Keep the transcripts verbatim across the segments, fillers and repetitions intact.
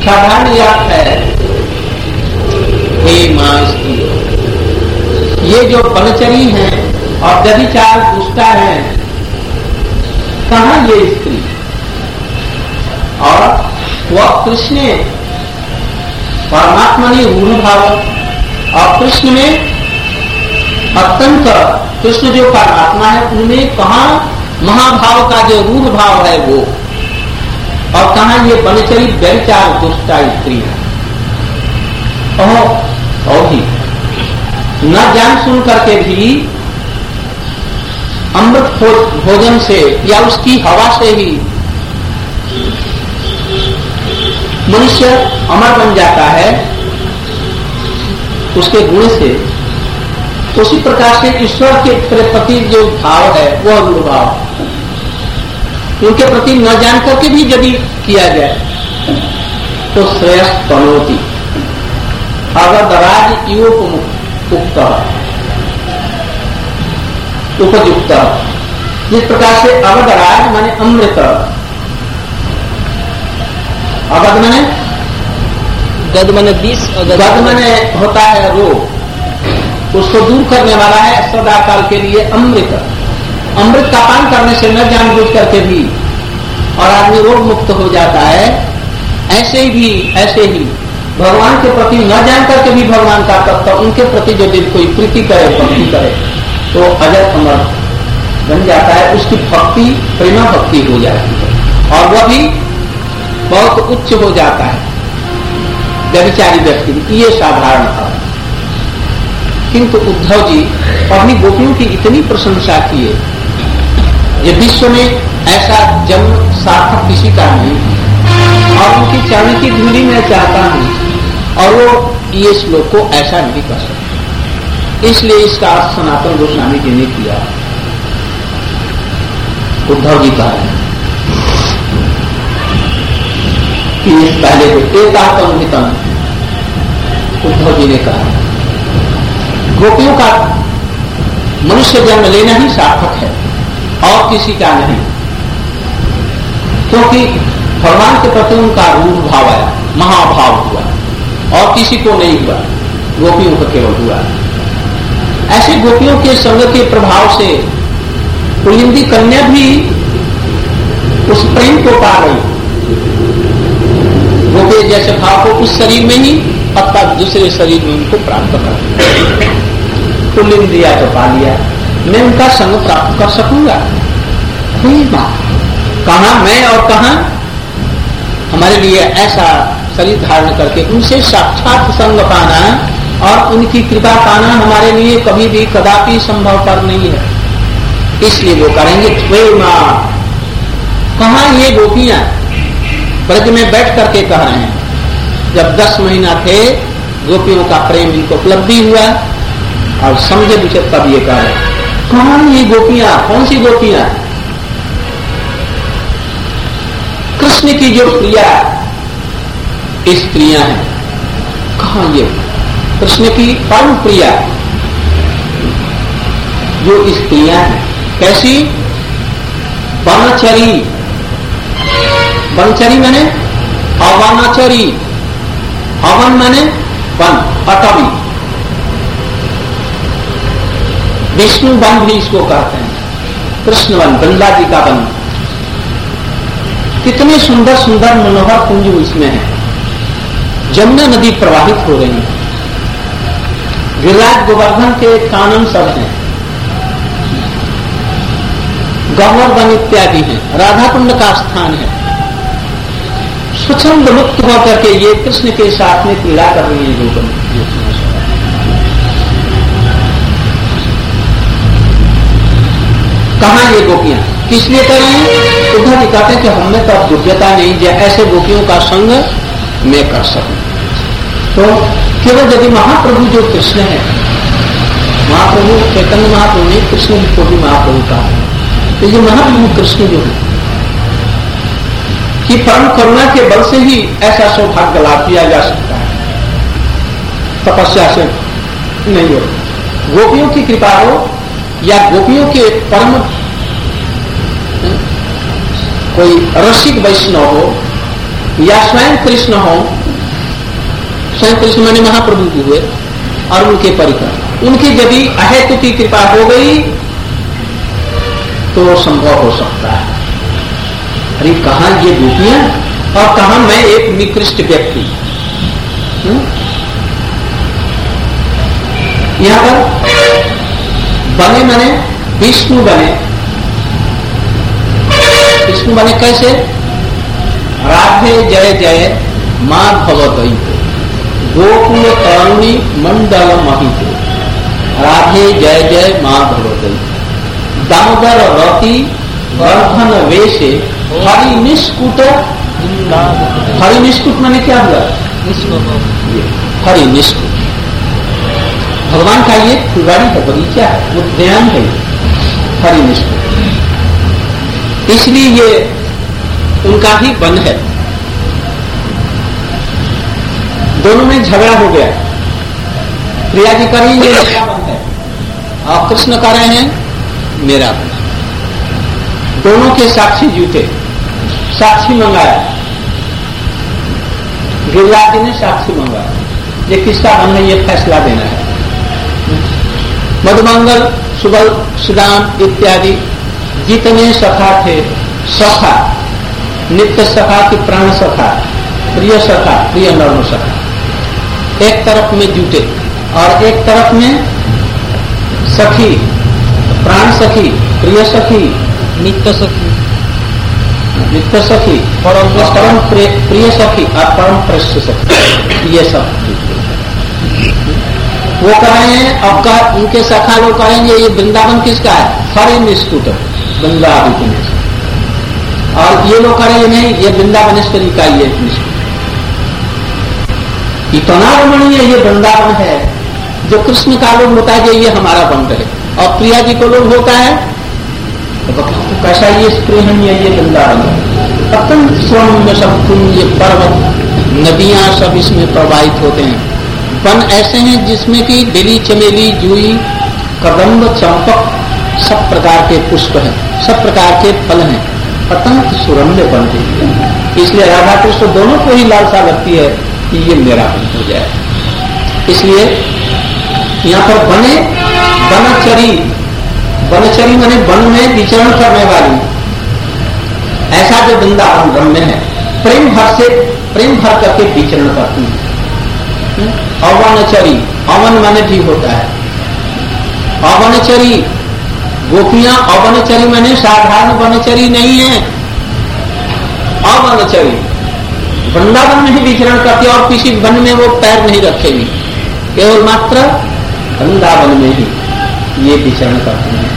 साधारण याद है, हे मां स्त्री, ये जो बनचरी हैं और व्यभिचार दुष्टा है, कहाँ ये स्त्री? और वह कृष्ण परमात्मा ने रूढ़ भाव, और कृष्ण में अत्यंत, कृष्ण जो परमात्मा है उनमें कहाँ महाभाव का जो रूढ़ भाव है वो, और कहाँ ये बनचरी व्यभिचार दुष्टा स्त्री है। और भी न जान सुन करके भी अमृत भोजन से या उसकी हवा से ही मनुष्य अमर बन जाता है, उसके गुण से। उसी प्रकार से ईश्वर के प्रति जो भाव है वह रूढ़ भाव, उनके प्रति न जान करके भी यदि किया जाए तो श्रेयस बनोती। अवधराज युक्त उपयुक्त, जिस प्रकार से अवधराज माने अमृत, अवध माने गद माने विष, गद माने होता है रोग, उसको दूर करने वाला है सदा काल के लिए अमृत। अमृत का पान करने से न जानबूझ करके भी और आदमी रोग मुक्त हो जाता है। ऐसे ही ऐसे ही भगवान के प्रति न जान करके भी भगवान का तत्व, उनके प्रति यदि कोई प्रीति करे, भक्ति करे तो अजर अमर बन जाता है। उसकी भक्ति प्रेमा भक्ति हो जाती है और वह भी बहुत उच्च हो जाता है व्यभिचारी व्यक्ति। ये साधारण था, किंतु उद्धव जी अपनी गोपियों की इतनी प्रशंसा किए, ये विश्व में ऐसा जन्म सार्थक किसी का नहीं, और उनकी चरण की धूलि में चाहता हूं, और वो ये श्लोक को ऐसा नहीं कर सकते। इसलिए इसका अर्थ सनातन गोस्वामी जी ने किया। उद्धव जी कह रहे हैं कि इस पहले को एकात्महितम, उद्धव जी ने कहा गोपियों का मनुष्य जन्म लेना ही सार्थक है और किसी का नहीं, क्योंकि भगवान के प्रति उनका रूढ़ भाव आया, महाभाव हुआ, और किसी को नहीं हुआ, गोपियों को केवल हुआ। ऐसे गोपियों के संग के प्रभाव से पुलिंदी कन्या भी उस प्रेम को पा गई। गोपी जैसे भाव को उस शरीर में ही अथवा दूसरे शरीर में उनको प्राप्त कर, पुलिंदिया तो पा लिया, मैं उनका संग प्राप्त कर सकूंगा। कहां मैं और कहां हमारे लिए ऐसा शरीर धारण करके उनसे साक्षात संग पाना और उनकी कृपा पाना हमारे लिए कभी भी कदापि संभवपर नहीं है। इसलिए वो करेंगे प्रेमा। कहां ये गोपियां ब्रज में बैठ करके कह रहे हैं, जब दस महीना थे गोपियों का प्रेम इनको उपलब्धि हुआ और समझे बुझे तब ये कह रहे, कहां ये गोपियां, कौन सी गोपियां? कृष्ण की जो प्रिया स्त्रियां हैं, कहां ये कृष्ण की परम प्रिया जो स्त्रियां हैं, कैसी? वनचरी, वनचरी माने अवनचरी, अवन माने वन, अटवी, विष्णु वन भी इसको कहते हैं, कृष्ण वन, गंगा जी का वन। कितने सुंदर सुंदर मनोहर कुंज इसमें है। जमुना नदी प्रवाहित हो रही है, गिरिराज गोवर्धन के कानन सब हैं, गौर वन इत्यादि हैं, राधा कुंड का स्थान है। स्वच्छंद मुक्त होकर के ये कृष्ण के साथ में क्रीड़ा कर रही है गोपन। कहां ये गोपियां, किस लिए कर रहे हैं? उद्धव जी कहते हैं कि हमें तो अब योग्यता नहीं है ऐसे गोपियों का संग मैं कर सकूं। तो केवल यदि महाप्रभु जो कृष्ण है, महाप्रभु चैतन्य महाप्रभु ने कृष्ण को भी महाप्रभु कहा, तो ये महाप्रभु कृष्ण जो है कि परम करुणा के बल से ही ऐसा सौभाग्य लाभ किया जा सकता है, तपस्या से नहीं हो। गोपियों की कृपा हो या गोपियों के परम कोई रसिक वैष्णव हो, या स्वयं कृष्ण हो, स्वयं कृष्ण माने महाप्रभु जी हुए और उनके परिकर, उनकी यदि अहेतु की कृपा हो गई तो संभव हो सकता है। अरे कहां ये गोपियां और कहां मैं एक निकृष्ट व्यक्ति। यहां पर बने माने विष्णु बने, विष्णु बने कैसे? राधे जय जय मां भवदई गोकुल तरुणी मंडल महिते, राधे जय जय मां भवदई दामोदर रति वर्धन वेशे हरि निष्कुट। हरि निष्कुट माने क्या हुआ? हरि निष्कुट भगवान का ये फुलवाड़ी है, बगीचा है, उद्यान है हरि निष्कुट, इसलिए ये उनका ही वन है। दोनों में झगड़ा हो गया, प्रिया जी कर रही ये मेरा वन है और कृष्ण कर रहे हैं मेरा वन। दोनों के साक्षी जूते, साक्षी मंगाया, गिरिराज जी ने साक्षी मंगाया, ये किसका वन है ये फैसला देना है। मधुमंगल सुबल सुदाम इत्यादि जितने सखा थे, सखा नित्य सखा की प्राण सखा, प्रिय सखा, प्रिय नर्म सखा, एक तरफ में जुटे और एक तरफ में सखी, प्राण सखी, प्रिय सखी, नित्य सखी, नित्य सखी, परम परम प्रिय सखी और परम प्रेष्ठ सखी, ये सब वो कहें। अब का उनके सखा लोग कहेंगे ये वृंदावन किसका है? हरि निष्कुट वृंदावन, और ये लोग कहेंगे नहीं ये वृंदावनेश्वरी का ये निष्कुट। इतना रमणीय ये वृंदावन है जो कृष्ण का लोग होता है कि ये हमारा बन रहे, और प्रिया जी को लोग होता है तो कैसा ये स्प्रेहनीय ये वृंदावन है। अत्यंत स्वर्ण सब कुंज पर्वत नदियां सब इसमें प्रवाहित होते हैं। वन ऐसे हैं जिसमें कि बेली चमेली जूई कदम्ब चंपक सब प्रकार के पुष्प हैं, सब प्रकार के फल हैं, अत्यंत सुरम्य वन है। इसलिए राधा कृष्ण दोनों को ही लालसा लगती है कि ये मेरा वन हो जाए। इसलिए यहाँ पर बने वनचरी, वनचरी माने वन में विचरण करने वाली, ऐसा जो वृंदावन रम्य है प्रेम भर से प्रेम भर करके विचरण करती है। अवनचरी, अवन माने भी होता है अवनचरी, गोपियां अवनचरी माने साधारण वनचरी नहीं है, अवनचरी वृंदावन में ही विचरण करती है और किसी वन में वो पैर नहीं रखेगी, केवल मात्र वृंदावन में ही ये विचरण करते हैं।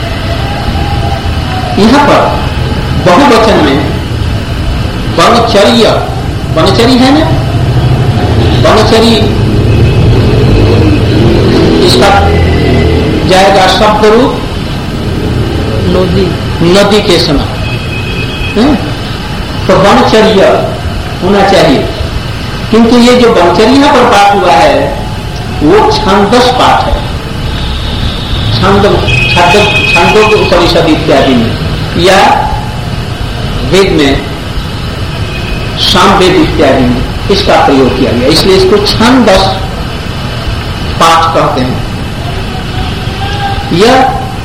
यहां पर बहुवचन में वनचर्य, वनचरी है ना, वनचरी इसका जाएगा शब्द रूप नदी, नदी के समान, तो वनचर्य होना चाहिए। किंतु ये जो वनचर्या पर पाठ हुआ है वो छांदस पाठ है, छांद छांदोग्य उपनिषद इत्यादि में या वेद में, सामवेद इत्यादि में इसका प्रयोग किया गया, इसलिए इसको छांदस पाठ कहते हैं। यह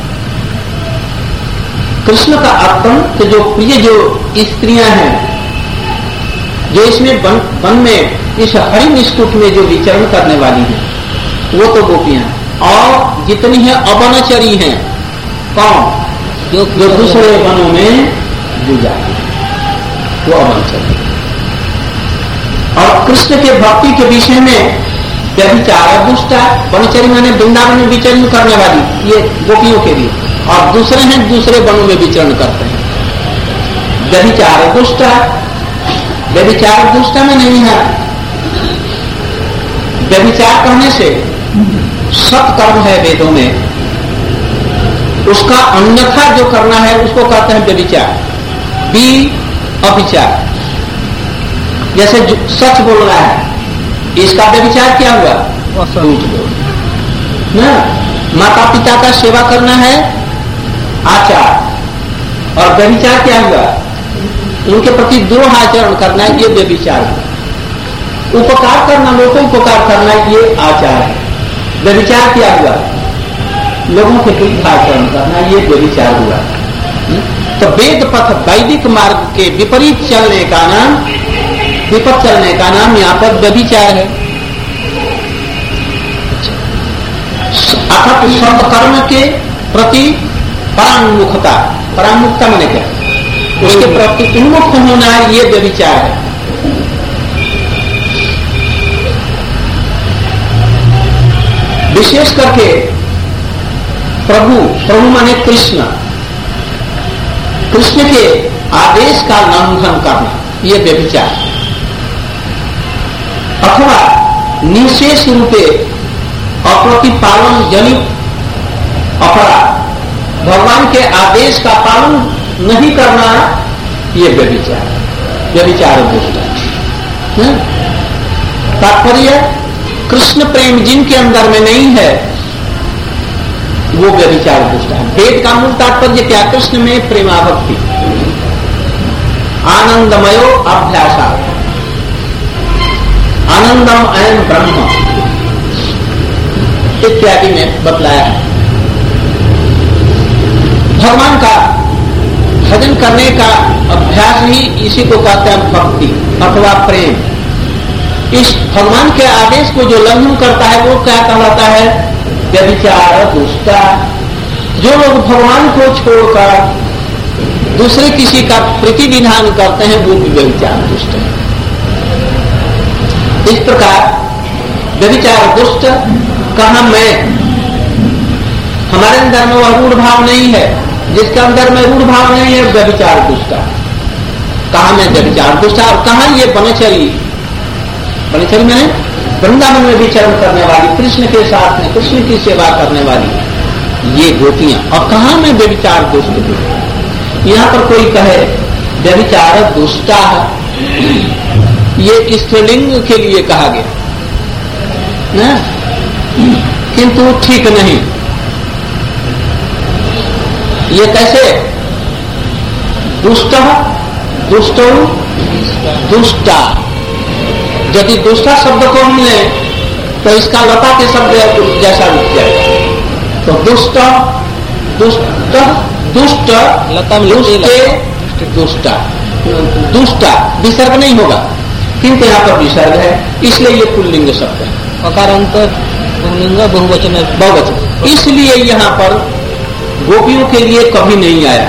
कृष्ण का अत्यंत जो प्रिय जो स्त्रियां हैं, जो इसमें वन, वन में इस हरि निष्कुट में जो विचरण करने वाली हैं वो तो गोपियां, और जितनी है अवनचरी हैं, कौन? जो, जो दूसरे वनों में गुजारी वो अवनचरी। और कृष्ण के भक्ति के विषय में व्यभिचार दुष्टा, वनचरी माने वृंदावन में विचरण करने वाली, ये गोपियों के लिए, और दूसरे हैं दूसरे वनों में विचरण करते हैं। व्यभिचार दुष्टा, व्यभिचार दुष्टा में नहीं है, व्यभिचार करने से सत्कर्म है वेदों में, उसका अन्यथा जो करना है उसको कहते हैं व्यभिचार, बी अभिचार। जैसे सच बोल रहा है इसका व्यभिचार क्या हुआ? झूठ बोल ना। माता पिता का सेवा करना है आचार, और व्यभिचार क्या हुआ? उनके प्रति द्रोह आचरण करना ये व्यभिचार है। उपकार करना, लोगों को उपकार करना ये आचार है। व्यभिचार क्या हुआ? लोगों के विरुद्ध आचरण करना ये व्यभिचार हुआ। तो वेद पथ वैदिक मार्ग के विपरीत चलने का नाम, विपरीत चलने का नाम यहाँ पर व्यभिचार है। अर्थात सत्कर्म के प्रति परामुखता, परामुखता माने क्या? उसके प्रति उन्मुख होना ये व्यभिचार है। विशेष करके प्रभु, प्रभु माने कृष्ण, कृष्ण के आदेश का लंघन करना ये व्यभिचार, अथवा निशेष रूपे अप्रतिपालन जनित अपराध, भगवान के आदेश का पालन नहीं करना ये व्यभिचार, व्यभिचार दुष्ट। तात्पर्य कृष्ण प्रेम जिनके अंदर में नहीं है वो व्यभिचार दुष्ट है। वेद का मूल तात्पर्य क्या? कृष्ण में प्रेमाभक्ति, आनंदमयो अभ्यासा, आनंदम अयम ब्रह्म इत्यादि में बतलाया है। भगवान का भजन करने का अभ्यास ही इसी को कहते हैं भक्ति अथवा प्रेम। इस भगवान के आदेश को जो लंघन करता है वो क्या कहलाता है? व्यभिचार दुष्टा। जो लोग भगवान को छोड़कर दूसरे किसी का प्रीति विधान करते हैं वो भी व्यभिचार दुष्ट है। इस प्रकार व्यभिचार दुष्ट कहा मैं, हमारे अंदर में वह रूढ़ भाव नहीं है, जिसके अंदर में रूढ़ भाव नहीं है व्यभिचार दुष्टा। कहा मैं व्यभिचार दुष्टा, और कहा ये बनचरी, बनचरी मैंने वृंदावन में विचरण करने वाली, कृष्ण के साथ में कृष्ण की सेवा करने वाली ये गोपियां, और कहा मैं व्यभिचार दुष्ट हूं। यहां पर कोई कहे व्यभिचार दुष्टा, ये स्त्रीलिंग के लिए कहा गया ना, किंतु ठीक नहीं। ये कैसे? दुष्ट दुष्ट दुष्टा, यदि दुष्टा शब्द को हम लें तो इसका लता के शब्द जैसा रुक जाएगा। तो दुष्ट दुष्ट दुष्ट लता दुष्टे दुष्टा, दुष्टा विसर्ग नहीं होगा, किंतु यहाँ पर विसर्ग है, इसलिए ये पुल्लिंग शब्द है। अकारांतर पुल्लिंग बहुवचन है, बहुवचन, इसलिए यहाँ पर गोपियों के लिए कभी नहीं आया,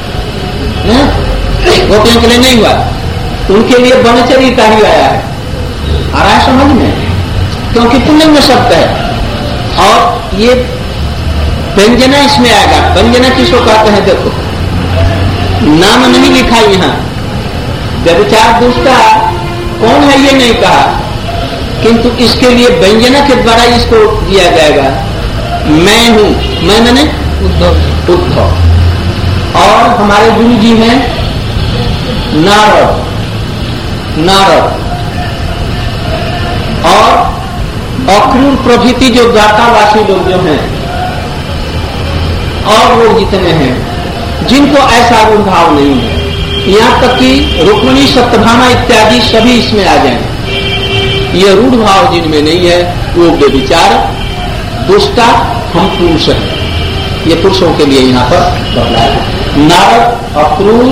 गोपियों के लिए नहीं हुआ, उनके लिए बनचरी का ही आया है। आ रहा है समझ में? क्योंकि पुल्लिंग शब्द है और ये व्यंजना इसमें आएगा। व्यंजना किसको कहते हैं? देखो नाम नहीं लिखा यहाँ, व्यभिचार दुष्टा कौन है ये नहीं कहा, किंतु इसके लिए व्यंजना के द्वारा इसको दिया जाएगा। मैं हूं, मैं मैंने उद्धव, उद्धव। और हमारे गुरु जी हैं नारद, नारद, और अक्रूर प्रभृति जो द्वारकावासी लोग जो हैं और लोग जितने हैं जिनको ऐसा रूढ़ भाव नहीं है, यहाँ तक कि रुक्मिणी सत्यभामा इत्यादि सभी इसमें आ जाएंगे। ये रूढ़ भाव जिनमें नहीं है वो व्यभिचार दुष्टा हम पुरुष हैं। ये पुरुषों के लिए यहाँ पर बतलाया है। नारद, अक्रूर,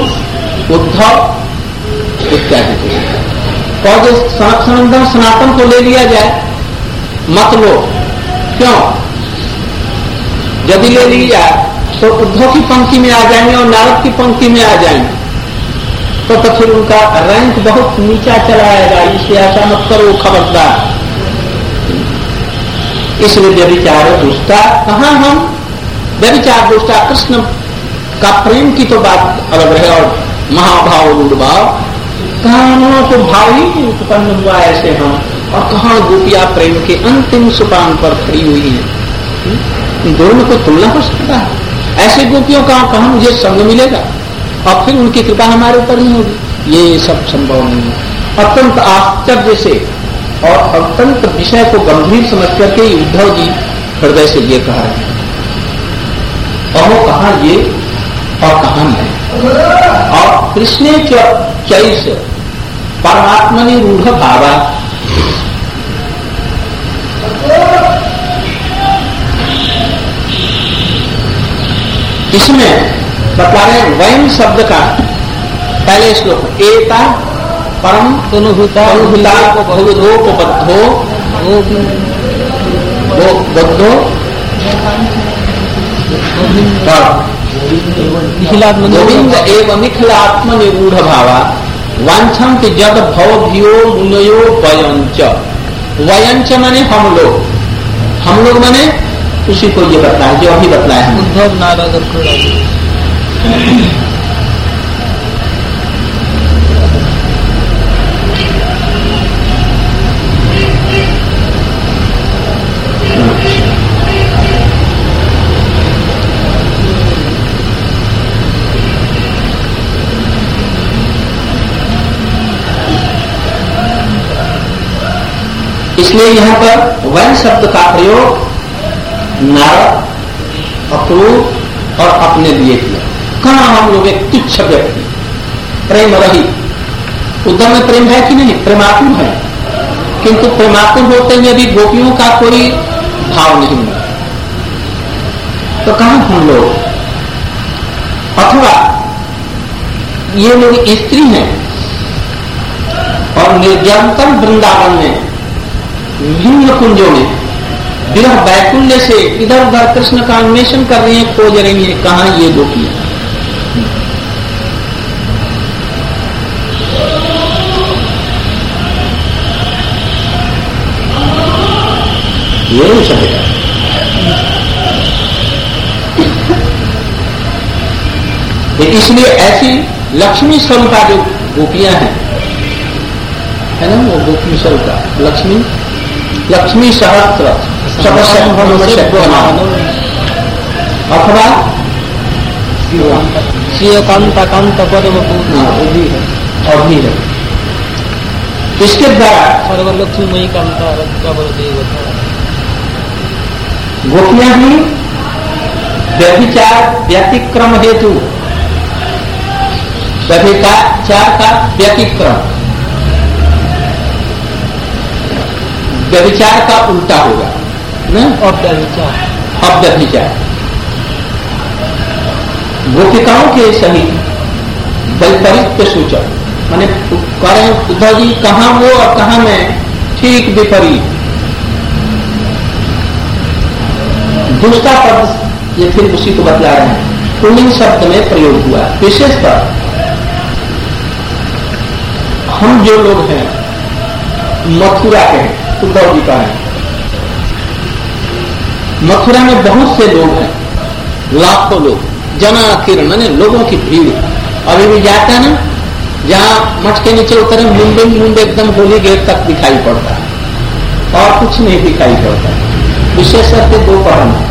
उद्धव इत्यादि के लिए। और जो सनातन सनातन को ले लिया जाए मत लो, क्यों? यदि ले लिया तो उद्धव की पंक्ति में आ जाएंगे और नारद की पंक्ति में आ जाएंगे, तो, तो फिर उनका रैंक बहुत नीचा चला आएगा। इसलिए ऐसा मत करो, खबरदार। इसलिए व्यभिचार दुष्टा, कहाँ हम व्यभिचार दुष्टा, कृष्ण का प्रेम की तो बात अलग रहे और महाभाव रूढ़ भाव, कहाँ उन्होंने तो भाव ही उत्पन्न हुआ ऐसे हम, और कहाँ गोपिया प्रेम के अंतिम सोपान पर खड़ी हुई है। दोनों को तुलना हो सकता है? ऐसे गोपियों का कहाँ मुझे संग मिलेगा और फिर उनकी कृपा हमारे ऊपर ही होगी? ये सब संभव नहीं है। अत्यंत आश्चर्य से और अत्यंत विषय को गंभीर समझ करके उद्धव जी हृदय से ये कह रहे हैं, और वो कहा ये और कहा मैं, और और कृष्णे च चैस परमात्मनि रूढ़ भावा। इसमें बता रहे वयम शब्द का पहले श्लोक एता परम तनुभूता तनुभूता बहुधोपबद्धो बद्धो गोविंद एवं निखिलात्म निरूढ़ भावा वांछम के जग भवभियो मुनयो वयंच। वयंच माने हम लोग, हम लोग माने उसी को ये बताया जो अभी बतलाया है। उद्धव नारद इसलिए यहाँ पर वैन शब्द का प्रयोग नारद, अक्रूर और अपने लिए किया। कहाँ हम लोग एक तुच्छ व्यक्ति, प्रेम रहित। उद्धव में प्रेम है कि नहीं? प्रेमातुर है, किंतु प्रेमातुर होते हुए भी गोपियों का कोई भाव नहीं है, तो कहाँ हम लोग? अथवा ये लोग स्त्री हैं और निर्जनतम वृंदावन में विभिन्न कुंजों में विरह वैकुल्य से इधर उधर कृष्ण का अन्वेषण कर रही हैं, खोज रही हैं, कहाँ ये गोपियां? ये नहीं समझा। इसलिए ऐसी लक्ष्मी स्वरूपा जो गोपियां हैं, है ना, वो गोपी स्वरूपा लक्ष्मी लक्ष्मी सहस्त्र अथवा श्रीकांता कांत परम और भी है। इसके द्वारा सर्वलक्ष्मी मई कांता देवता गोपियां ही व्यभिचार व्यतिक्रम हेतु, व्यभिचार का व्यतिक्रम, व्यभिचार का उल्टा होगा ना, अव्यभिचार अव्यभिचार। गोपिकाओं के सहित वैपरीत्य सूचक, माने करें उद्धव जी कहाँ वो और कहाँ मैं, ठीक विपरीत। दूसरा पद ये फिर उसी को बतला रहे हैं, पुल्लिंग शब्द में प्रयोग हुआ। विशेषकर हम जो लोग हैं मथुरा के हैं, उद्धव जी का है, मथुरा में बहुत से लोग हैं, लाखों लोग, जना किरण माने लोगों की भीड़। अभी भी जाता है ना, जहां मठ के नीचे उतरे मुंडे मुंडे एकदम होली गेट तक दिखाई पड़ता है और कुछ नहीं दिखाई पड़ता, विशेष करके दोपहर में।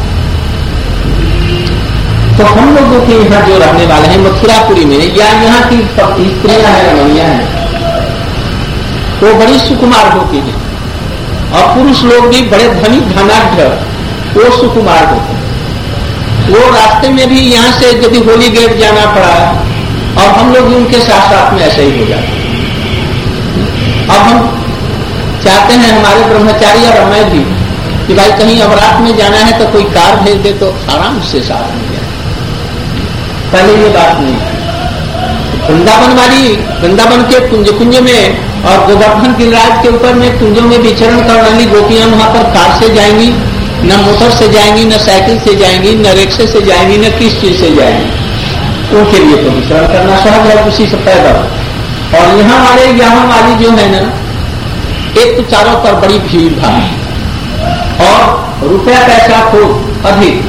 तो हम लोगों के यहाँ जो रहने वाले हैं मथुरापुरी में, या यहाँ की स्त्रियां हैं, रमणियां हैं, वो बड़ी सुकुमार होती हैं, और पुरुष लोग भी बड़े धनी धनाढ़, वो सुकुमार होते हैं। वो रास्ते में भी यहाँ से यदि होली गेट जाना पड़ा और हम लोग भी उनके साथ साथ में ऐसे ही हो जाते। अब हम चाहते हैं हमारे ब्रह्मचारी और मैं भी कि भाई कहीं अब रात में जाना है तो कोई कार भेज दे तो आराम से साथ में जाए। पहले ये बात नहीं, वृंदावन वाली वृंदावन के कुंज कुंज में और गोवर्धन गिरिराज के ऊपर में कुंजों में विचरण करने वाली गोपियां वहां पर कार से जाएंगी, न मोटर से जाएंगी, न साइकिल से जाएंगी, न रिक्शे से जाएंगी, न किस चीज से जाएंगी। उनके लिए तो विचरण करना सहज है, उसी से पैदा। और यहाँ वाले यहाँ वाली जो है ना, एक तो चारों पर बड़ी भीड़ भाड़ और रुपया पैसा खूब अधिक,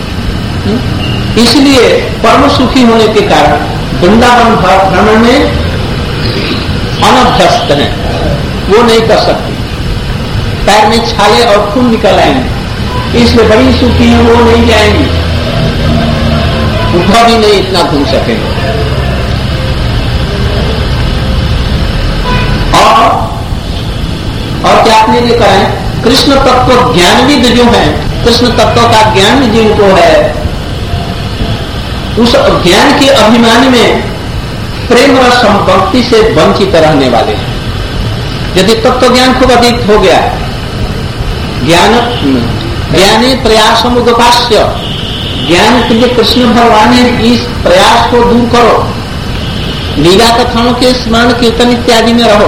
इसलिए परम सुखी होने के कारण वृंदावन भ्रमण में अनभ्यस्त है, वो नहीं कर सकती, पैर में छाले और खून निकल आएंगे, इसलिए बड़ी सुखी है, वो नहीं जाएंगी, उठा भी नहीं इतना घूम सकेंगे। और और क्या आपने ये कहा है, कृष्ण तत्व ज्ञानविद जो है, कृष्ण तत्व का ज्ञान जिनको है, उस ज्ञान के अभिमान में प्रेम और संपत्ति से वंचित रहने वाले हैं। यदि तत्व ज्ञान खूब अधिक हो गया, ज्ञान ज्ञाने प्रयासम उदपास्य, ज्ञान के लिए कृष्ण भगवान ने इस प्रयास को दूर करो, लीला कथाओं के स्मरण कीर्तन इत्यादि में रहो,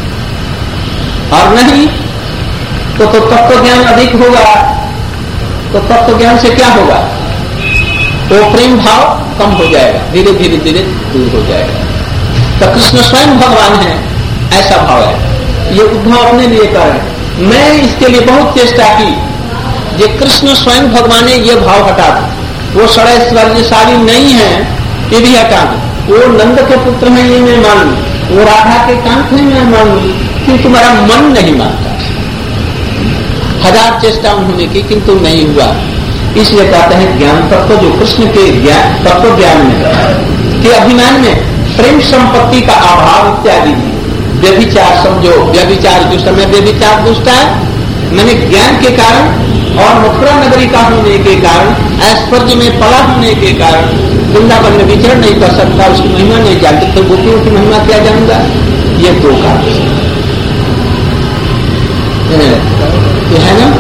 और नहीं तो, तो तत्व ज्ञान अधिक होगा, तो तत्व ज्ञान से क्या होगा, तो प्रेम भाव कम हो जाएगा, धीरे धीरे धीरे दूर हो जाएगा। तो कृष्ण स्वयं भगवान है, ऐसा भाव है। ये उद्धव अपने लिए कर रहे हैं। मैं इसके लिए बहुत चेष्टा की, ये कृष्ण स्वयं भगवान है, ये भाव हटा दो। वो षडैश्वर्यशाली नहीं है, ये भी हटा दो। वो नंद के पुत्र हैं, ये मैं मान लूं, वो राधा के कांत हैं, मैं मान लूं, क्योंकि तुम्हारा मन नहीं मानता। हजार चेष्टा उन्होंने की किंतु नहीं हुआ। इसलिए कहते हैं ज्ञान तत्व जो कृष्ण के ज्ञान तत्व ज्ञान में के अभिमान में प्रेम संपत्ति का अभाव इत्यादि, व्यभिचार समझो, व्यभिचार जो समय व्यभिचार दुष्ट है, मैंने ज्ञान के कारण और मथुरा नगरी का होने के कारण, ऐश्वर्य में पला होने के कारण वृंदावन में विचरण नहीं कर सकता, उसकी महिमा नहीं जानती, तो गोपियों की महिमा क्या जानूंगा। ये दो कारण ये है ना।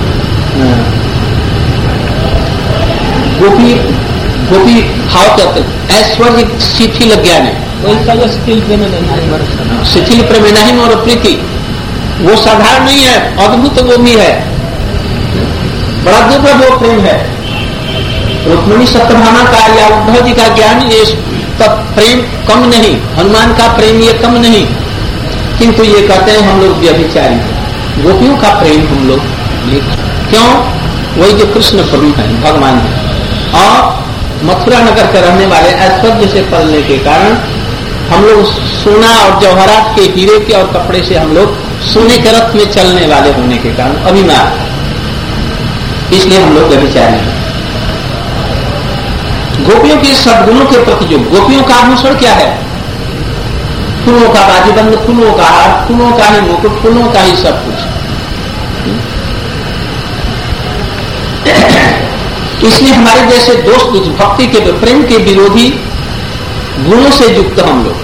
गोपी गोपी भाव कहते ऐश्वर्य शिथिल ज्ञान है, शिथिल प्रेम नहीं, शिथिल प्रेम नहीं मोर प्रीति, वो साधारण नहीं है, अद्भुत वो भी है, बड़ा दुर्लभ वो प्रेम है। रुक्मिणी सत्यभामा का या उद्धव जी का ज्ञान ये तब प्रेम कम नहीं, हनुमान का प्रेम ये कम नहीं, किंतु ये कहते हैं हम लोग व्यभिचारी हैं। गोपियों का प्रेम हम लोग क्यों, वही जो कृष्ण प्रभु है, भगवान है, और मथुरा नगर के रहने वाले ऐश्वर्य से पलने के कारण हम लोग सोना और जवाहरात के हीरे के और कपड़े से हम लोग सोने के रथ में चलने वाले होने के कारण अभिमान, इसलिए हम लोग व्यभिचारी हैं। गोपियों के सद्गुणों के प्रति जो गोपियों का आभूषण क्या है, फूलों का बाजूबंद, फूलों का हार, फूलों का ही मुकुट, फूलों का ही सब कुछ। इसलिए हमारे जैसे दोस्त भक्ति के प्रेम के विरोधी गुणों से युक्त हम लोग,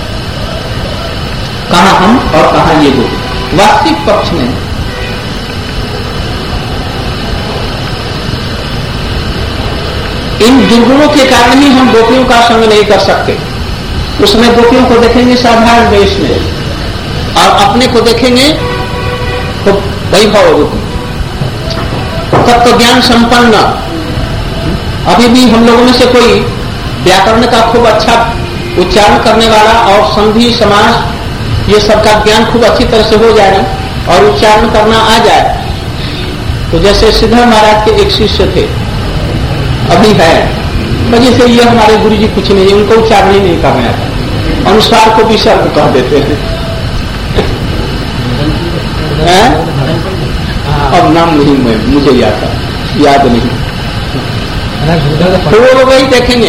कहां हम और कहां ये गोपी, वास्तविक पक्ष में इन दुर्गुणों के कारण ही हम गोपियों का संग नहीं कर सकते। उसमें गोपियों को देखेंगे साधारण वेश में, और अपने को देखेंगे तो वैभव गोपी, तत्व ज्ञान संपन्न। अभी भी हम लोगों में से कोई व्याकरण का खूब अच्छा उच्चारण करने वाला और संधि समास ये सबका ज्ञान खूब अच्छी तरह से हो जाए और उच्चारण करना आ जाए, तो जैसे सिद्धर महाराज के एक शिष्य थे, अभी है, वजह से ये हमारे गुरु जी कुछ नहीं, उनको उच्चारण ही नहीं करना आता, अनुस्वार को भी शब्द कह देते हैं। है? अब नाम नहीं, मैं मुझे याद याद नहीं, तो वो लोग वही देखेंगे,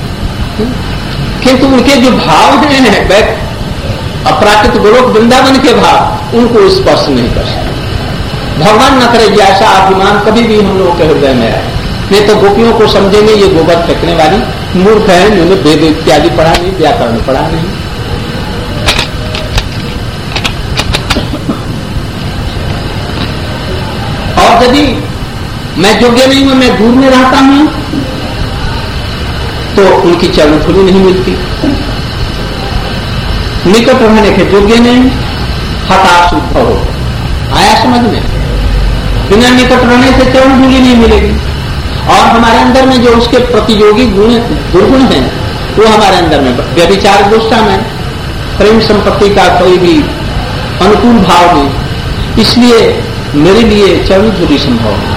किंतु उनके जो भाव हैं अपराकृत गोलोक वृंदावन के भाव, उनको स्पर्श नहीं कर सकते। भगवान न करे ऐसा अभिमान कभी भी हम लोगों के हृदय में आए, नहीं तो गोपियों को समझेंगे ये गोबर फेंकने वाली मूर्ख है, उन्होंने वेद इत्यादि पढ़ा नहीं, व्याकरण पढ़ा नहीं। और यदि मैं योग्य नहीं हूं, मैं दूर में रहता हूं, तो उनकी चरण धूलि नहीं मिलती। निकट रहने के योग्य नहीं, हताश उद्भव हो, आया समझ में, बिना निकट रहने से चरण धूलि नहीं मिलेगी। और हमारे अंदर में जो उसके प्रतियोगी गुण दुर्गुण हैं, वो हमारे अंदर में व्यभिचार दोषा में, प्रेम संपत्ति का कोई भी अनुकूल भाव नहीं, इसलिए मेरे लिए चरण धूलि संभव है।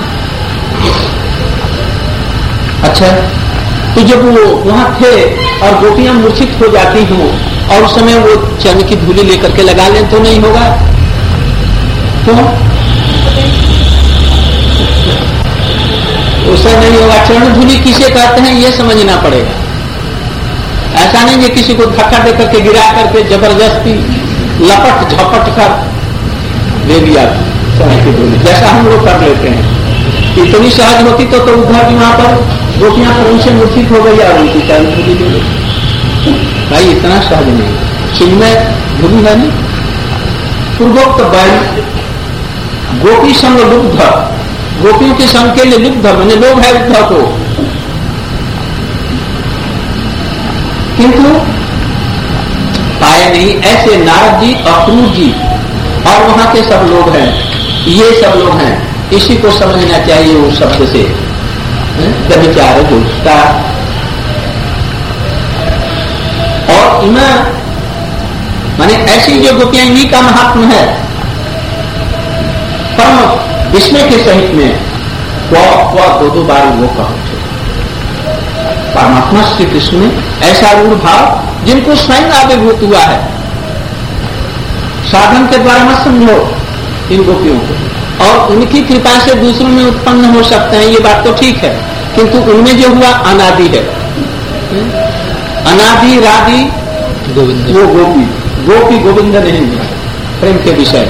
अच्छा, तो जब वो वहां थे और गोपियां मूर्छित हो जाती हूं और उस समय वो चरण की धूली लेकर के लगा लें तो नहीं होगा, तो उससे नहीं होगा। चरण धूली किसे कहते हैं ये समझना पड़ेगा। ऐसा नहीं है किसी को धक्का देकर के गिरा करके जबरदस्ती लपट झपट कर दे दिया चरण की धूली, जैसा हम लोग कर लेते हैं। इतनी सहज होती तो, तो उधर भी वहां पर गोपियां पर उनसे मूर्छित हो गई और उनकी चरण धूली दे गई। भाई इतना सहज नहीं। चिन्मय गुरु है नहीं। पूर्वोक्त बैल गोपी संग लुब्ध, गोपियों के संग के लिए लुब्ध मैंने लोभ है उद्धव को, किंतु पाए नहीं। ऐसे नारद जी, अक्रूर जी और वहां के सब लोग हैं, ये सब लोग हैं। इसी को समझना चाहिए उस शब्द से, व्यभिचार दुष्टता। और इनमें माने ऐसी जो गोपियां, इन्हीं का महात्म है। परम विस्मय के सहित में वह दो दो बार वो कहो परमात्मा श्री कृष्ण ने ऐसा रूढ़ भाव जिनको स्वयं आविर्भूत हुआ है। साधन के द्वारा मत समझो इन गोपियों को, और उनकी कृपा से दूसरों में उत्पन्न हो सकते हैं, ये बात तो ठीक है, किंतु उनमें जो हुआ अनादि है। अनादि रादि गोविंद, वो गोपी गोपी गोविंद नहीं है प्रेम के विषय।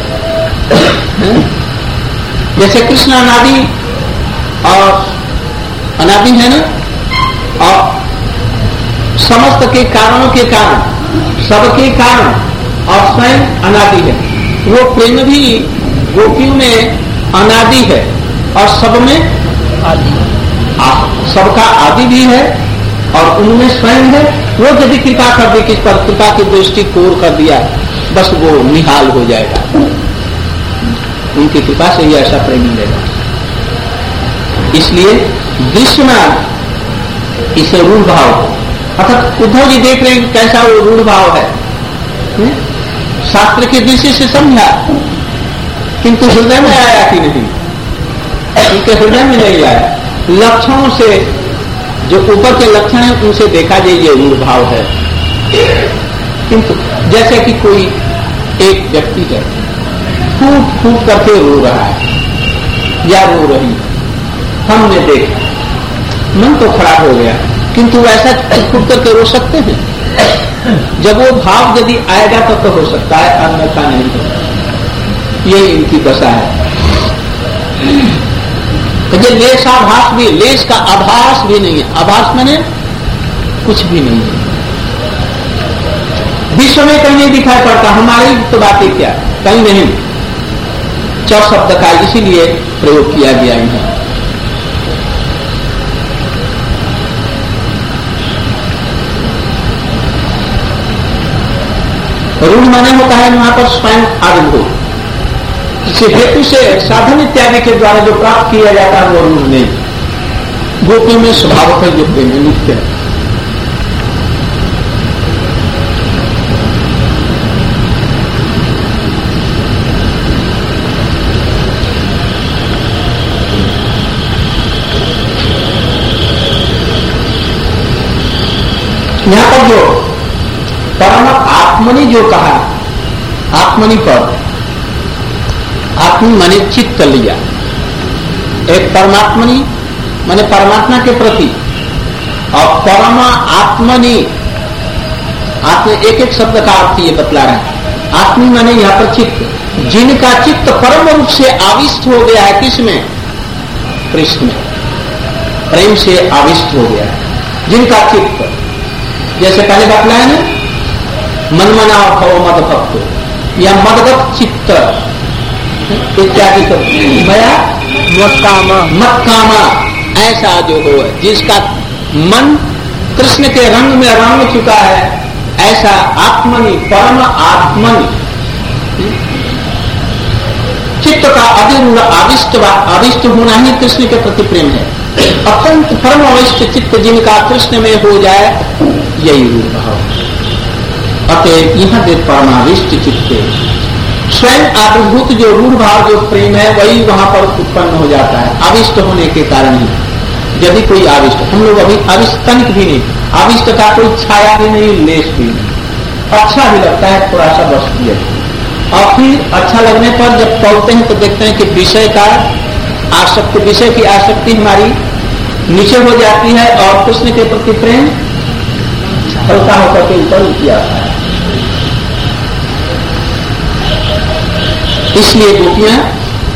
जैसे कृष्ण अनादि और अनादि है ना, और समस्त के कारणों के कारण, सबके कारण, और स्वयं अनादि है। वो प्रेम भी गोपियों में अनादि है और सब में आदि, सबका आदि भी है और उनमें स्वयं है। वो यदि कृपा कर दे, किस पर कृपा की दृष्टि कोर कर दिया, बस वो निहाल हो जाएगा। उनकी कृपा से ही ऐसा प्रेम मिलेगा। इसलिए दृश्यमान इसे रूढ़ भाव, अर्थात उद्धव जी देख रहे हैं कैसा वो रूढ़ भाव है। हुँ? शास्त्र के दृष्टि से समझा, किंतु हृदय में आया कि नहीं, उनके हृदय में नहीं आया। लक्षणों से, जो ऊपर के लक्षण है उनसे देखा जाए ये रूढ़ भाव है। किंतु जैसे कि कोई एक व्यक्ति है, फूट फूट करके रो रहा है या रो रही, हमने देखा, मन तो खराब हो गया, किंतु ऐसा फूट करके रो सकते हैं। जब वो भाव यदि आएगा तब तो हो सकता है, अन्यथा नहीं होगा। ये इनकी दशा है। तो ये लेशाभास भी, लेश का आभास भी नहीं है। आभास मैंने कुछ भी नहीं है, विश्व में कहीं नहीं दिखाई पड़ता। हमारी तो बातें क्या, कहीं नहीं। च शब्द का इसीलिए प्रयोग किया गया है। रूढ़ माने होता है वहां पर स्वयं आविर्भूत, इस हेतु से साधन इत्यादि के द्वारा जो प्राप्त किया जाता है वो रूढ़ नहीं। गोपियों में स्वभाव जो प्रेम नित्य है। यहां पर जो परम आत्मनि जो कहा, आत्मनि पर आत्मी माने चित्त लिया, एक परमात्मनि माने परमात्मा के प्रति, और परम आत्मनि, आत्म एक एक शब्द का अर्थ ये बतला रहे हैं। आत्मी माने यहां पर चित्त, जिनका चित्त परम रूप से आविष्ट हो गया है, किसमें, कृष्ण में, प्रेम से आविष्ट हो गया है जिनका चित्त। जैसे पहले बतलाया ना, मनमना भव मद भक्त या मदगत चित्त इत्यादि को मया मत्कामा मत्कामा, ऐसा जो हो, जिसका मन कृष्ण के रंग में रंग चुका है, ऐसा आत्मनि, परम आत्मनि, चित्त का अधिरूढ़ आविष्ट आविष्ट होना ही कृष्ण के प्रति प्रेम है। अत्यंत परम अविष्ट चित्त जिनका कृष्ण में हो जाए, यही रूढ़ भाव। अतः यहां देख परमाविष्ट चित्त, स्वयं आविर्भूत जो रूढ़ भाव जो प्रेम है, वही वहां पर उत्पन्न हो जाता है आविष्ट होने के कारण ही। यदि कोई आविष्ट, हम लोग अभी आविष्ट तनिक भी नहीं, आविष्ट का कोई छाया भी नहीं, लेश भी नहीं, अच्छा भी लगता है थोड़ा सा वस्तु है, और फिर अच्छा लगने पर जब पढ़ते हैं तो देखते हैं कि विषय का आसक्ति, विषय की आसक्ति हमारी नीचे हो जाती है और कृष्ण के प्रति प्रेम हल्का होकर के ऊपर उठ जाता है। इसलिए गोपियां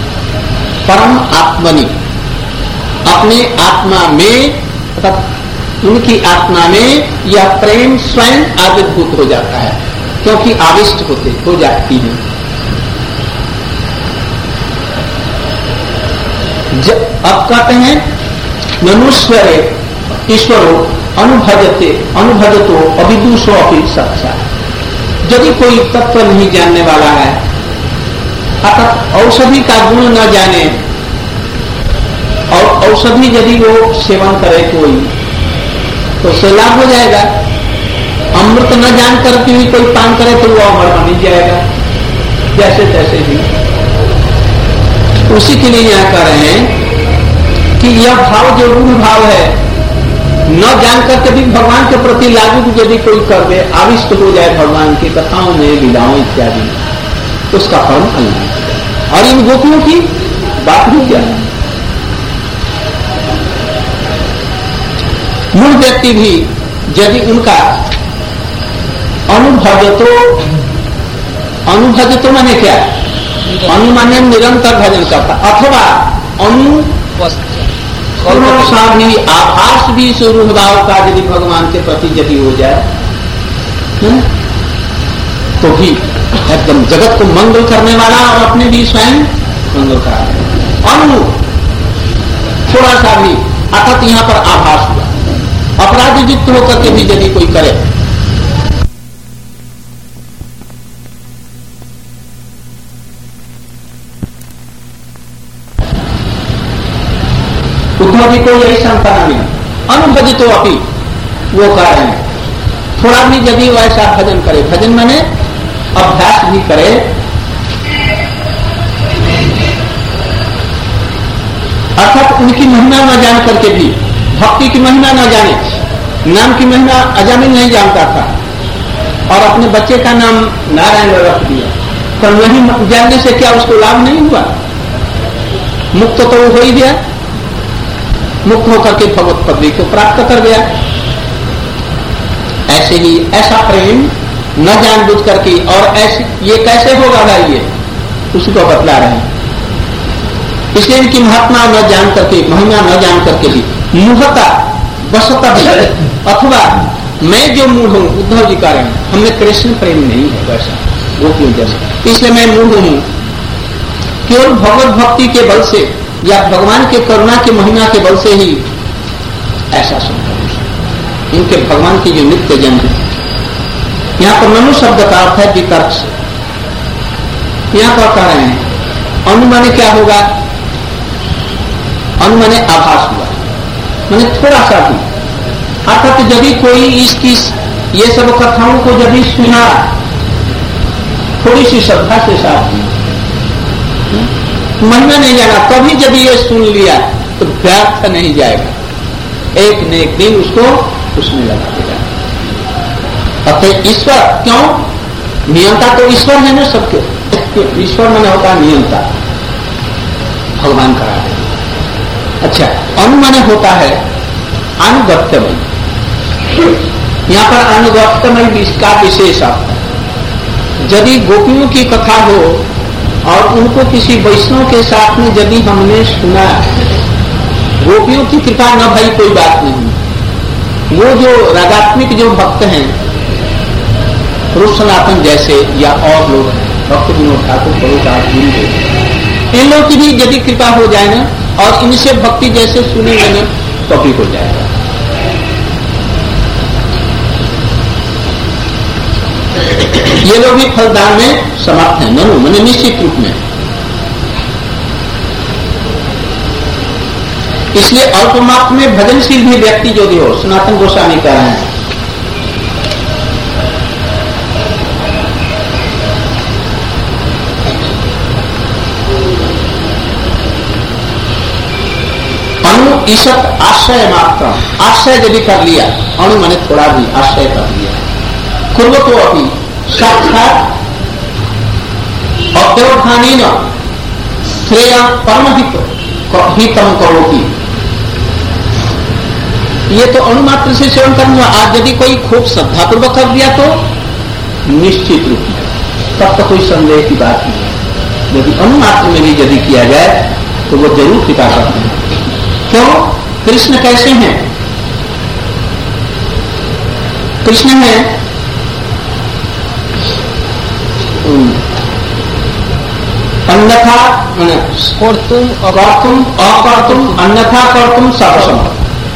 परम आत्मनि, अपने आत्मा में, उनकी आत्मा में यह प्रेम स्वयं आविर्भूत हो जाता है, क्योंकि आविष्ट होते हो जाती है। अब कहते हैं मनुष्य ईश्वरो अनुभजते अनुभजतो अविदुषो अपि सत्सा। यदि कोई तत्व नहीं जानने वाला है, अर्थात औषधि का गुण न जाने और औषधि यदि वो सेवन करे कोई तो उससे लाभ हो जाएगा। अमृत न जान करके भी कोई पान करे तो वो अमर बन जाएगा, जैसे तैसे भी। उसी के लिए यहां कह रहे हैं कि यह भाव जो रूढ़ भाव है, न जानकर कभी भगवान के प्रति लागू यदि कोई कर दे, आविष्ट हो जाए भगवान की कथाओं में, लीलाओं इत्यादि, तो उसका फल अलग। और इन गोपियों की बात भी क्या है, मूल व्यक्ति भी यदि उनका अनुभजतो, अनुभजतो माने क्या, अनुमान्य निरंतर भजन करता, अथवा अनु सा भी आभास भी स्वरूप भाव का यदि भगवान के प्रति यदि हो जाए है? तो भी एकदम जगत को मंगल करने वाला और अपने भी स्वयं मंगल करा। अनु थोड़ा सा भी, अर्थात यहां पर आभास हुआ, अपराध युक्त होकर के भी यदि कोई करे, उद्धव जी को यही संतान मिला, अनुभजितो अपि, वो कह रहे हैं थोड़ा भी यदि वैसा भजन करे, भजन माने अभ्यास भी करे, अर्थात उनकी महिमा न जान करके भी, भक्ति की महिमा न जाने, नाम की महिमा अजामिल नहीं जानता था और अपने बच्चे का नाम नारायण रख दिया, पर नहीं जानने से क्या उसको लाभ नहीं हुआ? मुक्त तो वो हो ही गया, मुक्त होकर के भगवत पदवी को प्राप्त कर गया। ऐसे ही ऐसा प्रेम न जानबूझ करके, और ऐसे ये कैसे होगा भाई, ये उसको बतला रहे हैं। इसलिए इनकी महात्मा न जान करके, महिमा न जान करके भी मूढ़ता वशता भी, अथवा मैं जो मूढ़ हूं, उद्धव जी कह रहे हैं हमें कृष्ण प्रेम नहीं है वैसा गोपियों जैसा, इसलिए मैं मूढ़ हूं, केवल भगवत भक्ति के बल से या भगवान के करुणा की महिमा के बल से ही ऐसा संभव। इनके भगवान की जो नित्य जन्म, यहां पर मनु शब्द का अर्थ है वितर्क से, यहां पर कह रहे हैं अनुमाने क्या होगा, अनुमाने आभास हुआ, मैंने थोड़ा सा भी, अर्थात यदि कोई इसकी ये सब कथाओं को यदि सुना थोड़ी सी श्रद्धा के साथ, महिमा नहीं जाना, कभी यदि ये सुन लिया तो व्यर्थ नहीं जाएगा, एक न एक दिन उसको उसमें लगा देगा। अतः ईश्वर क्यों, नियंता तो ईश्वर है ना सबके, ईश्वर माने होता है नियंता, भगवान करा है। अच्छा, अनुमाने होता है अनुगत्यमय, यहां पर अनुगत्यमय इसका विशेष अर्थ है। यदि गोपियों की कथा हो और उनको किसी वैष्णव के साथ में यदि हमने सुना, गोपियों की कृपा न भई कोई बात नहीं, वो जो रागात्मिक जो भक्त हैं, रूप सनातन जैसे या और लोग भक्त विनोद ठाकुर प्रभुदास जी, इन लोग की भी यदि कृपा हो जाए ना और इनसे भक्ति जैसे सुनेंगे ना तो भी हो जाएगा। ये लोग भी फलदान में समर्थ हैं, ननु मैंने निश्चित रूप में। इसलिए अल्पमात्र में भजनशील भी व्यक्ति जो भी हो, सनातन गोस्वामी कह रहे हैं, अनु ईशत आश्रय मात्र, आश्रय यदि कर लिया, अणु मैंने थोड़ा भी आश्रय कर लिया, कुर्व तो अभी साक्षात अव्यवधानी न श्रेय परमहित हितम करोति, ये तो अणुमात्र से सेवन करना। आज यदि कोई खूब श्रद्धापूर्वक कर दिया तो निश्चित रूप में तब तो कोई संदेह की बात नहीं है। यदि अणुमात्र में भी यदि किया जाए तो वो जरूर कृपा करते हैं। क्यों? कृष्ण कैसे हैं? कृष्ण है अन्यथा कर्तुम कर्तुम अकर्तुम अन्यथा कर्तुम सर्वसंभव,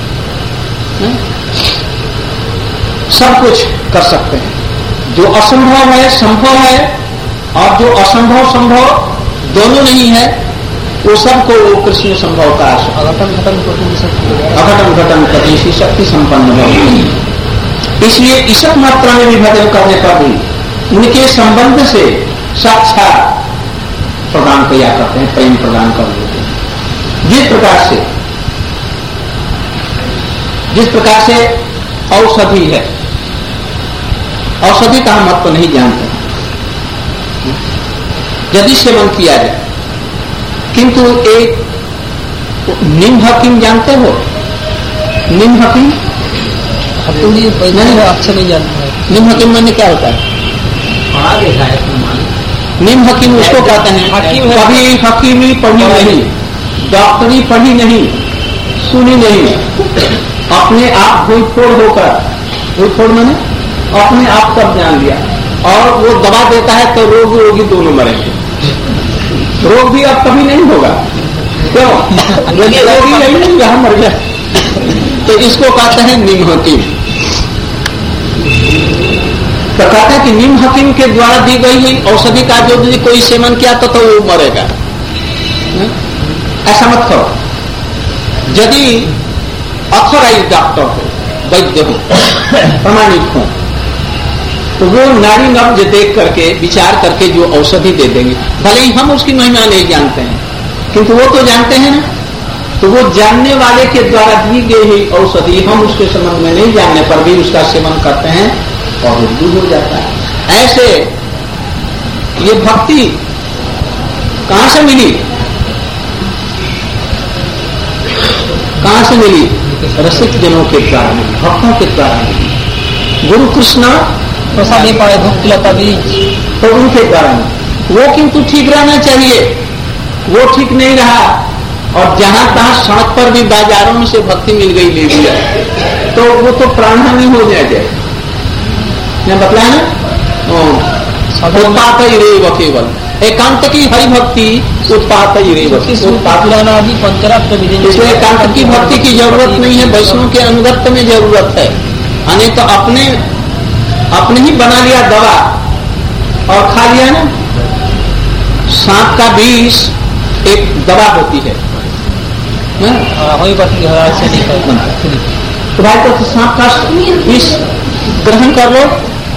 सब कुछ कर सकते हैं। जो असंभव है संभव है, और जो असंभव संभव दोनों नहीं है, वो सबको वो कृष्ण संभव का अघटन घटन अघटन घटन कति शक्ति संपन्न है। इसलिए ईशक मात्रा में भी भजन करने पर भी उनके संबंध से साक्षात प्रदान किया करते हैं, प्रेम प्रदान कर देते हैं। जिस प्रकार से जिस प्रकार से औषधि है, औषधि का महत्व तो नहीं जानते हैं, यदि सेवन किया जाए, किंतु एक नीम हकीम जानते हो? नीम हकीम नहीं अच्छा नहीं जानता है। नीम हकीम मैंने क्या होता है? पढ़ा देखा है। नीम हकीम उसको कहते हैं कभी हकीमी पढ़ी नहीं, डॉक्टरी पढ़ी नहीं, सुनी नहीं, अपने आप भूल फोड़ होकर, भूल फोड़ मैंने अपने आप तब जान लिया, और वो दवा देता है तो रोगी रोगी दोनों मरेंगे। रोग भी अब कभी नहीं होगा, क्यों? रोगी नहीं नहीं यहां मर गया। तो इसको कहते हैं नीम हकीम। तो कहते हैं कि नीम हकीम के द्वारा दी गई हुई औषधि का जो यदि कोई सेवन किया तो, तो वो मरेगा। ऐसा मत करो। यदि ऑथराइज डॉक्टर हो, वैद्य हो, प्रमाणित हो, तो वो नाड़ी नब्ज देख करके विचार करके जो औषधि दे देंगे, भले ही हम उसकी महिमा नहीं जानते हैं, किंतु वो तो जानते हैं ना। तो वो जानने वाले के द्वारा दी गई हुई औषधि हम उसके संबंध में नहीं जानने पर भी उसका सेवन करते हैं और दूर हो जाता है। ऐसे ये भक्ति कहां से मिली? कहां से मिली? रसिक जनों के द्वारा मिली, भक्तों के द्वारा मिली। गुरु कृष्ण प्रसाद नहीं पाए भक्ति लता बीज, तो उनके द्वारा मिली। वो किंतु ठीक रहना चाहिए, वो ठीक नहीं रहा, और जहां तहां सड़क पर भी बाजारों में से भक्ति मिल गई ले लिया, तो वो तो प्राणहानि हो जाए। मैं बतलाया ना, उत्पात ही रे व केवल एकांत की हरि भक्ति उत्पात ही रे इसलिए एकांत की भक्ति की जरूरत नहीं है, वैष्णव के अनुगत्य में जरूरत है। यानी तो अपने अपने ही बना लिया दवा और खा लिया ना। सांप का विष एक दवा होती है, तो भाई तो सांप का विष ग्रहण कर लो,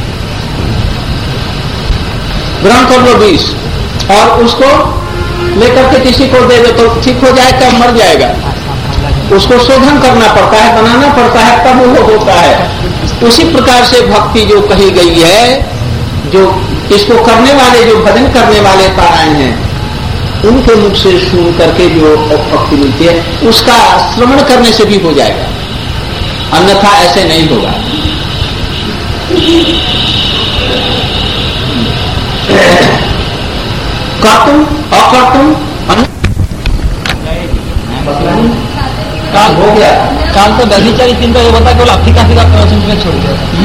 ग्रहण कर लो विष, और उसको लेकर के किसी को दे दो तो ठीक हो जाएगा, मर जाएगा। उसको शोधन करना पड़ता है, बनाना पड़ता है, तब वो होता है। उसी प्रकार से भक्ति जो कही गई है, जो इसको करने वाले, जो भजन करने वाले पारायण हैं, उनके मुख से सुन करके जो भक्ति मिलती है, उसका श्रवण करने से भी हो जाएगा, अन्यथा ऐसे नहीं होगा। कर्तुम अकर्तुम काल हो गया। काल तो व्यभिचारी चिंता ये बता केवल अफ्रीका फीका में छोड़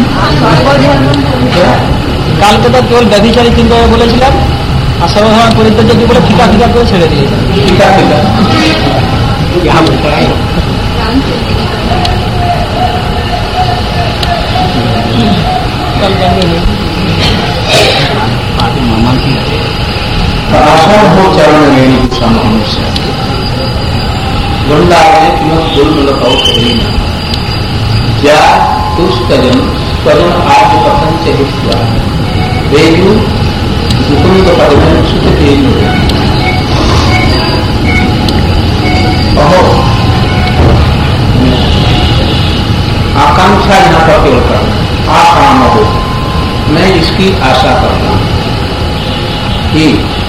दिया। काल के तो केवल व्यभिचारी चिंता बोले আর সর্বসাধারণ পরিত্যাজ্য বলে ফিকা ফিকা করে ছেড়ে দিয়েছে। ফিকা ফিকা हो चरण में समस्या वृंदावन क्या दुष्कजन करुण आज कथन चहित रेणु मुकुंद परिधन सुख तेजु अहो आकांक्षा यहाँ पर केवल कर आकाम हो, मैं इसकी आशा करता हूं कि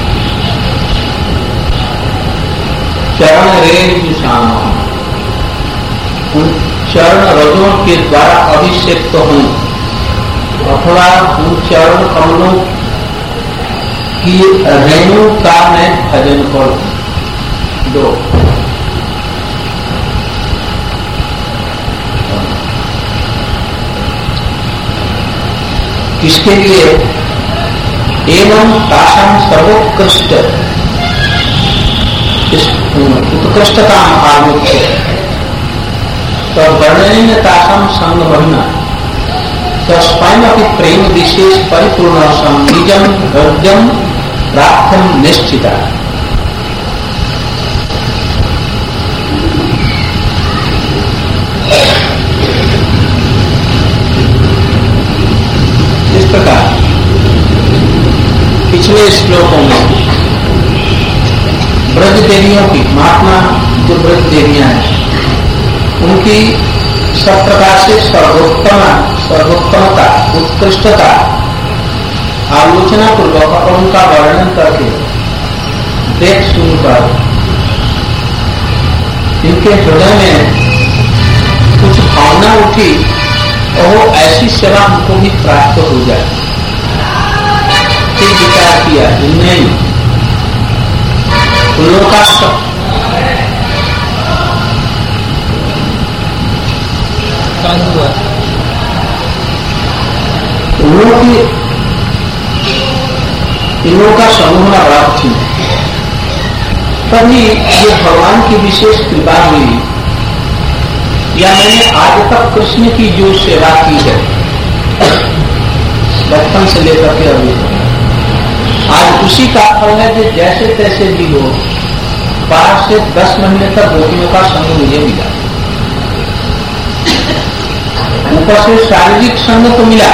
चरण रेण निशान उन चरण रजों के द्वारा अभिषेक्त तो हूं, अथवा उन चरण कमलों की रेणु का मैं भजन करूं। दो किसके लिए? एवं तासाम सर्वोत्कृष्ट उत्कृष्टता आमुख्य तो वर्णन तासाम संग बढ़ना तो स्वयं अपनी प्रेम विशेष परिपूर्ण संगीजम हृदयम प्राप्तम निश्चिता। इस प्रकार पिछले श्लोकों में ब्रज देवियों की, महात्मा जो ब्रज देवियां हैं उनकी सब प्रकार से सर्वोत्तम सर्वोत्तमता उत्कृष्टता आलोचना पूर्वक और उनका वर्णन करके देख सुनकर इनके हृदय में कुछ भावना उठी और वो ऐसी सेवा हमको भी प्राप्त हो जाए, ये विचार किया। नहीं, उन लोगों का सब उन लोगों की इन लोगों का समूह बड़ा कठिन है। तभी ये भगवान की विशेष कृपा हुई, या मैंने आज तक कृष्ण की जो सेवा की है बचपन से लेकर के अभी आज उसी का फल है कि जैसे तैसे भी हो बारह से दस महीने तक गोपियों का संग मुझे मिला। ऊपर से शारीरिक संग तो मिला,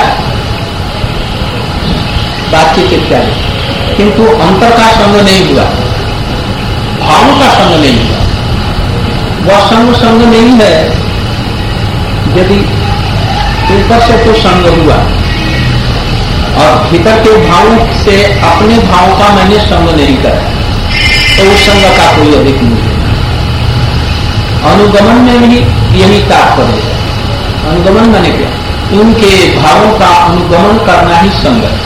बातचीत इत्यादि, किंतु अंतर का संग नहीं हुआ, भावों का संग नहीं हुआ। वह संग संग नहीं है यदि ऊपर से तो संग हुआ और भीतर के भावों से अपने भाव का मैंने संग नहीं करा तो उस संग का कोई अधिक नहीं है। अनुगमन में भी यही तात्पर्य है। अनुगमन माने क्या? उनके भावों का अनुगमन करना ही संग है।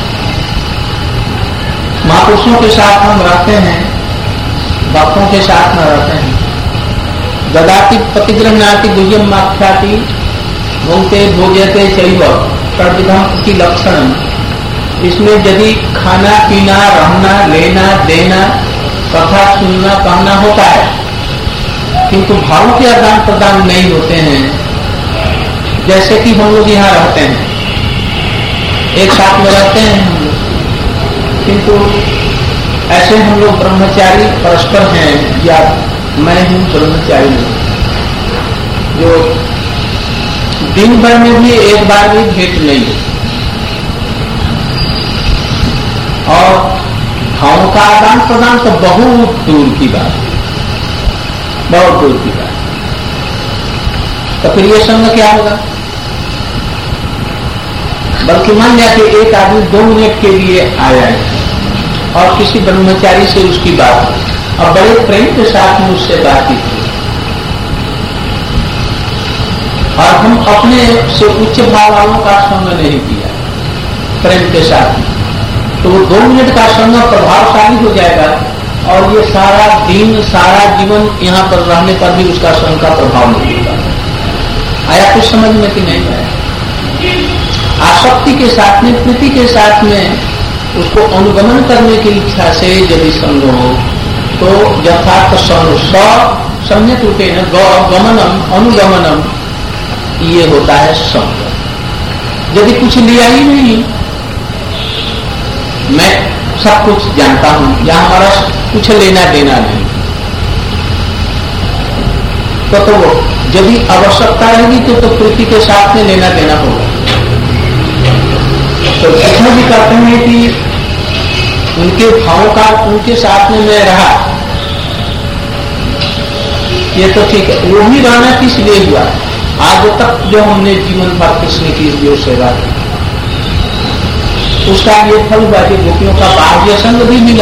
महापुरुषों के साथ हम रहते हैं, भक्तों के साथ न रहते हैं। ददाति प्रतिगृह्णाति गुह्यम माख्याति भोगते भोजते चैव तद्विधम की लक्षण। इसमें यदि खाना पीना रहना लेना देना कथा सुनना कहना होता है, किंतु भावों के आदान प्रदान नहीं होते हैं। जैसे कि हम लोग यहाँ रहते हैं, एक साथ में रहते हैं हम लोग, किंतु ऐसे हम लोग ब्रह्मचारी परस्पर हैं, या मैं हूँ ब्रह्मचारी नहीं, जो दिन भर में भी एक बार भी भेंट नहीं है। और भावों का आदान प्रदान तो बहुत दूर की बात, बहुत दूर की बात। तो फिर ये संग क्या होगा? बल्कि मान लिया कि एक आदमी दो मिनट के लिए आया है और किसी ब्रह्मचारी से उसकी बात हुई और बड़े प्रेम के साथ में उससे बातचीत की, और हम अपने से उच्च भाव वालों का संग नहीं किया प्रेम के साथ, तो वो दो मिनट का संग प्रभावशाली हो जाएगा और ये सारा दिन सारा जीवन यहाँ पर रहने पर भी उसका संग का प्रभाव नहीं होगा। आया कुछ समझ में कि नहीं आया? आसक्ति के साथ में, प्रीति के साथ में उसको अनुगमन करने की इच्छा से यदि संग हो तो यथार्थ संग स सम्यक रूपेण गमनम अनुगमनम ये होता है संग। यदि कुछ लिया ही नहीं, मैं सब कुछ जानता हूं, या हमारा कुछ लेना देना नहीं, तो तो वो यदि आवश्यकता रहेगी तो, तो प्रीति के साथ में लेना देना होगा। तो इसमें भी कहते हैं कि उनके भावों का उनके साथ में मैं रहा, ये तो ठीक है। वो भी रहना किस लिए हुआ? आज तक जो हमने जीवन भर कृष्ण की जो सेवा की उसका ये फल हुआ कि गोपियों का बाह्य संग भी मिला,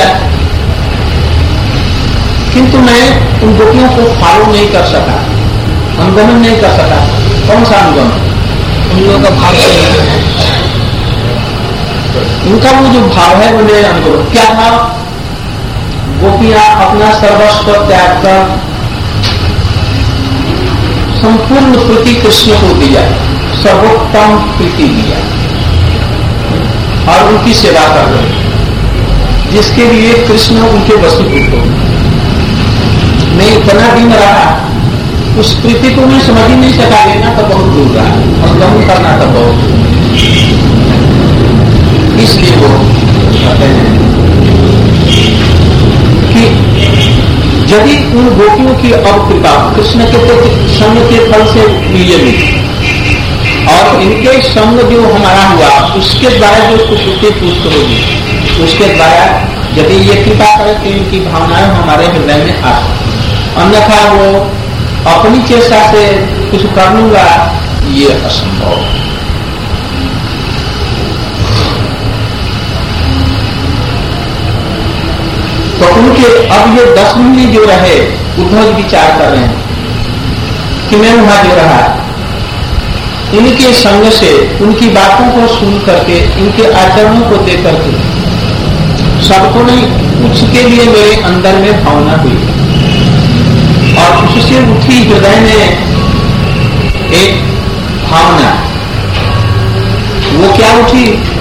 किंतु मैं उन गोपियों को फॉलो नहीं कर सका, अनुगमन नहीं कर सका। कौन सा अनुगमन? उन लोगों का भाव उनका वो जो भाव है वो मेरे अनुगमन। क्या भाव? गोपियां अपना सर्वस्व त्याग कर संपूर्ण प्रीति कृष्ण को दिया, सर्वोत्तम प्रीति दिया। और उनकी सेवा कर रहे, जिसके लिए कृष्ण उनके वशीभूत हो। मैं इतना दिन रहा, उस प्रीति को मैं समझ ही नहीं सका, लेना तो बहुत दूर रहा और गम करना तो बहुत दूर। इसलिए वो कहते हैं कि यदि उन गोपियों की अब कृपा कृष्ण के प्रति संग के फल से नियमित और इनके संग जो हमारा हुआ उसके द्वारा जो सुकृति पुष्ट होगी, उसके द्वारा यदि ये कृपा करे तो इनकी भावनाएं हमारे हृदय में आ, अन्यथा वो अपनी चेष्टा से कुछ कर लूंगा, ये असंभव। तो उनके अब ये दस मिनट जो रहे, उद्धव विचार कर रहे हैं कि मैं वहां जो रहा, इनके संग से उनकी बातों को सुन करके, इनके आचरणों को देख करके सबको नहीं, उसके लिए मेरे अंदर में भावना हुई और उससे उठी हृदय में एक भावना। वो क्या उठी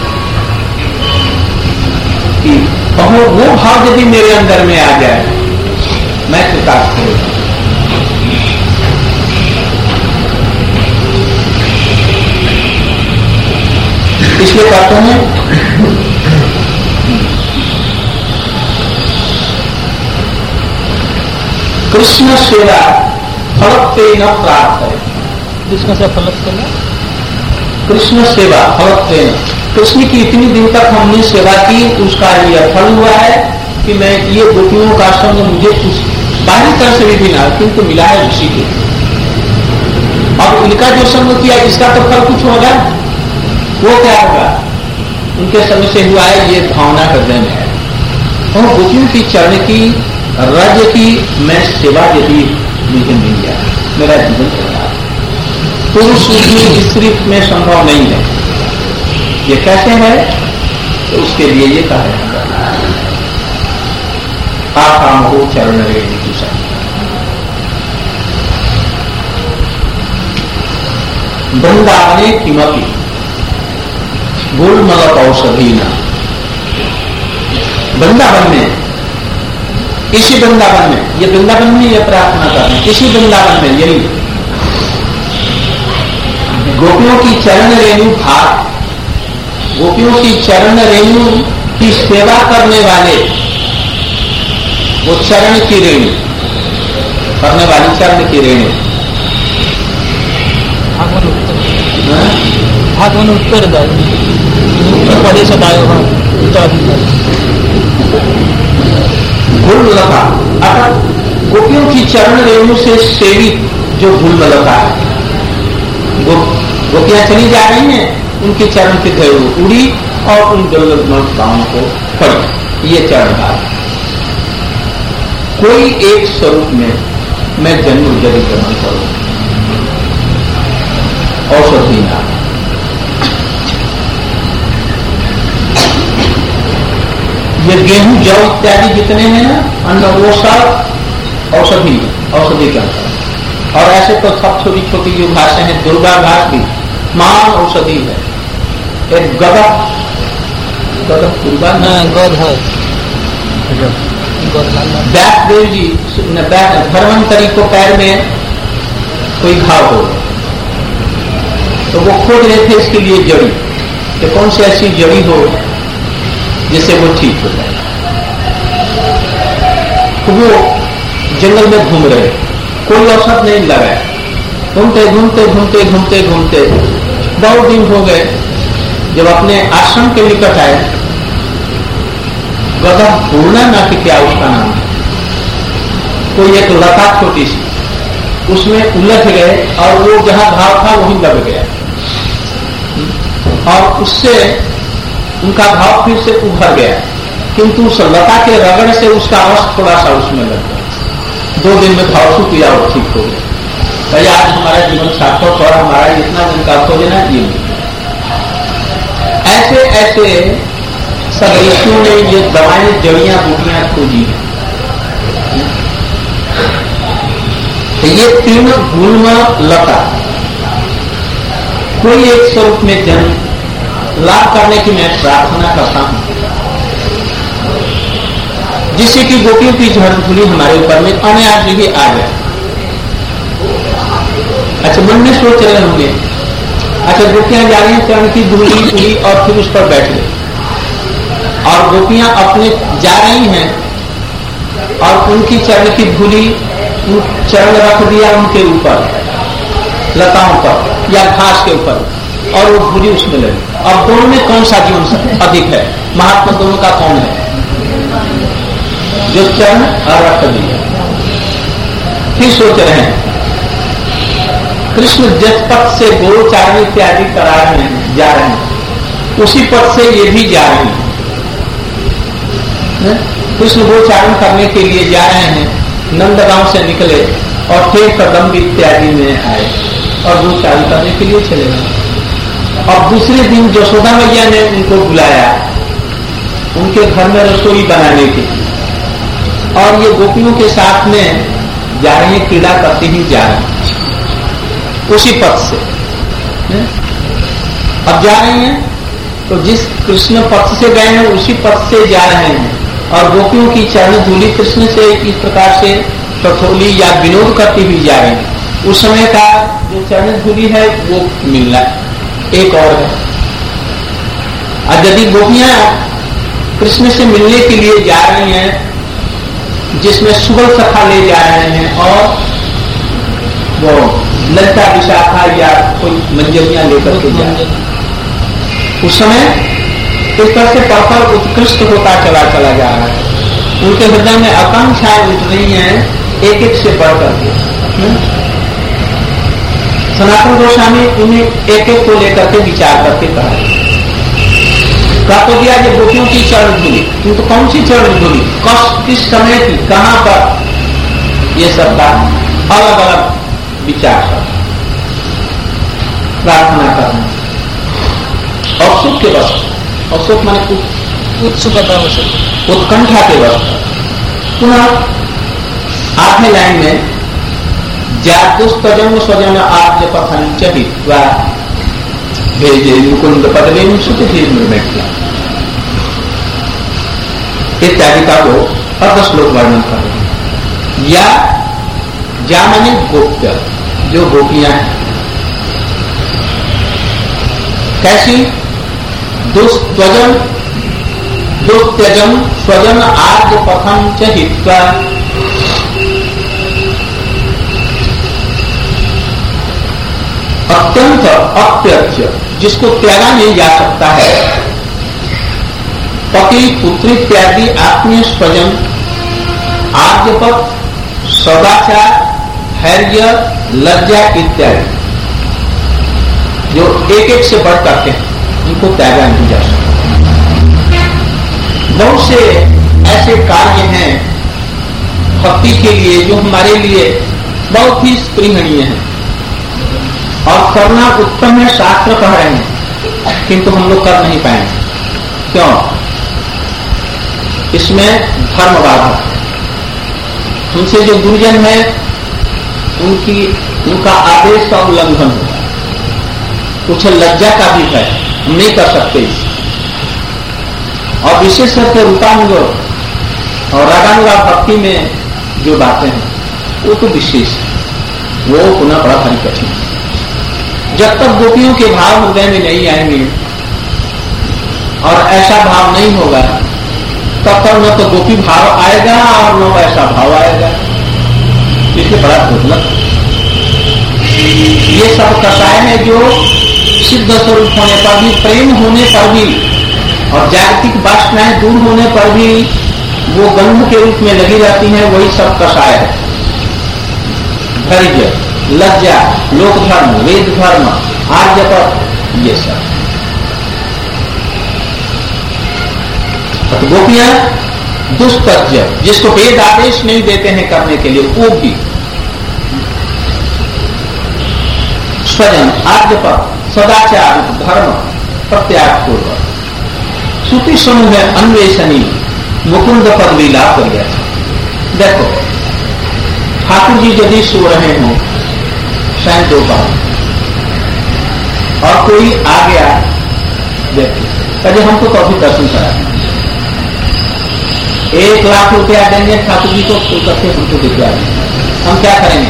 कि कहो वो भाव यदि मेरे अंदर में आ जाए, मैं कृतार्थ हूं। इसलिए कहते हैं कृष्ण सेवा फलत्वेन प्राप्त है। कृष्ण से फलत्वेन, कृष्ण सेवा फलत्वेन, कृष्ण की इतनी दिन तक हमने सेवा की, उसका यह फल हुआ है कि मैं ये गोपियों का संग मुझे कुछ बाहरी तरह से भी मिला, किंतु मिला है उसी के। अब इनका जो संग किया इसका तो फल कुछ होगा, वो क्या होगा? उनके संग से हुआ है ये भावना हृदय में है। और गोपियों की चरण की रज की मैं सेवा यदि मुझे मिल गया, मेरा जीवन चलता। पुरुष की स्त्री में संभव नहीं है। ये कैसे है? तो उसके लिए ये कार्य करना है। आकाम हो चरण रेणु दूसरा, वृंदावने किमपि गुलमलक औषधि न। वृंदावन में, इसी वृंदावन में, ये वृंदावन में ये प्रार्थना करना, इसी वृंदावन में यही गोपियों की चरण रेणु भाग, गोपियों की चरण रेणु की सेवा करने वाले, वो चरण की रेणु करने वाली चरण की रेणु भागवन उत्तर उत्तर प्रदेश गुलमलका, अर्थात गोपियों की चरण रेणु से सेवित जो गुलमलका है, गो, गोपियां चली जा रही हैं, उनके चरण की रेणु उड़ी और उन गुलमलकाओं को पड़ी। ये चरण भाग कोई एक स्वरूप में मैं जन्म जरी ग्रहण करूं, औषधि ना। ये गेहूं जौ इत्यादि जितने हैं ना अन्न, वो सब औषधि औषधि के अंदर। और ऐसे तो सब छोटी छोटी जो घासें हैं, दुर्गा घास भी महान औषधि है। एक गदा गदा दुर्गा गौध है, व्यासदेव जी धर्मंतरी को पैर में कोई घाव हो तो वो खोज रहे थे इसके लिए जड़ी, कि कौन सी ऐसी जड़ी हो जिससे वो ठीक हो जाए। तो वो जंगल में घूम रहे, कोई औषध नहीं लगा, घूमते घूमते घूमते घूमते घूमते बहुत दिन हो गए। जब अपने आश्रम के निकट आए, गदा पूर्णा ना कि क्या उसका नाम है, कोई एक लता छोटी सी, उसमें उलझ गए और वो जहां घाव था वहीं लग गया और उससे उनका भाव फिर से उभर गया, किंतु उस लता के रगड़ से उसका रस थोड़ा सा उसमें लग गया। दो दिन में भाव सूख गया और ठीक हो गया। भैया आज हमारा जीवन सार्थक और हमारा इतना दिन का खोजना जीवन। ऐसे ऐसे सब ऋषियों ने ये दवाएं जड़ियां बूटियां खोजी हैं। तो ये तीन गुलम लता कोई एक स्वरूप में जन्म लाभ करने की मैं प्रार्थना करता हूं, जिससे कि गोपियों की झड़ धूली हमारे ऊपर में अनायास ही आ जाए। अच्छा, मन में सोच रहे होंगे, अच्छा गोपियां जा रही हैं, चरण की धूली उड़ी और फिर उस पर बैठ गई, और गोपियां अपने जा रही हैं और उनकी चरण की धूली चरण रख दिया उनके ऊपर, लताओं पर या घास के ऊपर, और वो धूली उसमें लगी। अब दोनों में कौन सा जीवन अधिक है? महात्मा दोनों का कौन है? जो चरण और रख दिया। फिर सोच रहे हैं, कृष्ण जिस पथ से गोचारण इत्यादि करा रहे हैं, जा रहे हैं, उसी पथ से ये भी जा रहे हैं। कृष्ण गोचारण करने के लिए जा रहे हैं, नंदगांव से निकले और फिर कदम इत्यादि में आए और गोचारण करने के लिए चले गए। और दूसरे दिन यशोदा मैया ने उनको बुलाया उनके घर में रसोई बनाने के लिए, और ये गोपियों के साथ में जा रहे हैं, क्रीड़ा करते ही जा रहे हैं उसी पथ से। अब जा रहे हैं तो जिस कृष्ण पथ से गए हैं उसी पथ से जा रहे हैं, और गोपियों की चरण धूली कृष्ण से इस प्रकार से कठोली या विनोद करती हुई जा रहे हैं। उस समय का जो चरण धूली है वो मिलना एक और है। और यदि गोपियां कृष्ण से मिलने के लिए जा रही हैं, जिसमें सुबल सखा ले जा रहे हैं और वो ललता विशाखा या कोई मंजरियां लेकर के जा रहे हैं, उस समय इस तरह से परपर उत्कृष्ट होता चला चला जा रहा है। उनके हृदय में आकांक्षाएं उठ रही हैं एक एक से बढ़ करके। सनातन गोस्वामी उन्हें एक एक को लेकर के विचार करके कहा, कहा तो दिया कि गोपियों की चरण धूली, किंतु तो कौन सी चरण धूली, किस समय की, कहां पर, ये सब का अलग अलग विचार कर प्रार्थना करना। और सुख के वक्त, और सुख माने उत्सुकता, उत्कंठा के वक्त। पुनः आठवें लाइन में जातुस्तजन स्वजन आप पथन चहित्वा भेजे मुकुंद पदवे इत्यादि का वो अर्ध श्लोक वर्णन कर रहे हैं। या जा माने गोप्य, जो गोपियां हैं, कैसी? दुस्त्वजन दुस्त्यजन स्वजन आर्य पथम च हित्वा, अत्यंत अत्यज्य, जिसको त्यागा नहीं जा सकता है, पति पुत्री इत्यादि आत्मीय स्वजन, आर्यपथ, सदाचार, धैर्य, लज्जा इत्यादि, जो एक एक से बढ़ करके उनको त्यागा नहीं जा सकता। बहुत से ऐसे कार्य हैं भक्ति के लिए जो हमारे लिए बहुत ही स्पृहणीय हैं और करना उत्तम है, शास्त्र कह रहे हैं, किंतु हम लोग कर नहीं पाएंगे। क्यों? इसमें धर्म बाधा, उनसे जो गुरुजन है उनकी उनका आदेश का उल्लंघन होगा, कुछ लज्जा का भी है, हम नहीं कर सकते इसे। और विशेष करके रूपानुग और रागानुराग भक्ति में जो बातें हैं वो तो विशेष है, वो पुनः बड़ा भारी कठिन है। जब तक गोपियों के भाव हृदय में नहीं आएंगे और ऐसा भाव नहीं होगा, तब तक न तो गोपी भाव आएगा और न ऐसा भाव आएगा। इसलिए बड़ा दुर्लभ ये सब कषाय है जो सिद्ध स्वरूप होने पर भी, प्रेम होने पर भी और जागतिक वासनाएं दूर होने पर भी वो गंध के रूप में लगी रहती हैं, वही सब कषाय है। धैर्य, लज्जा, लोक धर्म, वेद धर्म, आर्यपथ, ये सब। तो गोपियां दुष्कर्य, जिसको वेद आदेश नहीं देते हैं करने के लिए, वो भी स्वजन, आर्यपथ, सदाचार, धर्म प्रत्याग पूर्वक श्रुति समूह है अन्वेषणी मुकुंद पदवी लाभ कर गया। देखो ठाकुर जी यदि सो रहे हों शायद दोपहर और कोई आ गया, देखो कहे हमको तो अभी दर्शन करा, एक लाख रुपया देंगे ठाकुर जी को तो करके हमको दिखला देंगे, हम क्या करेंगे?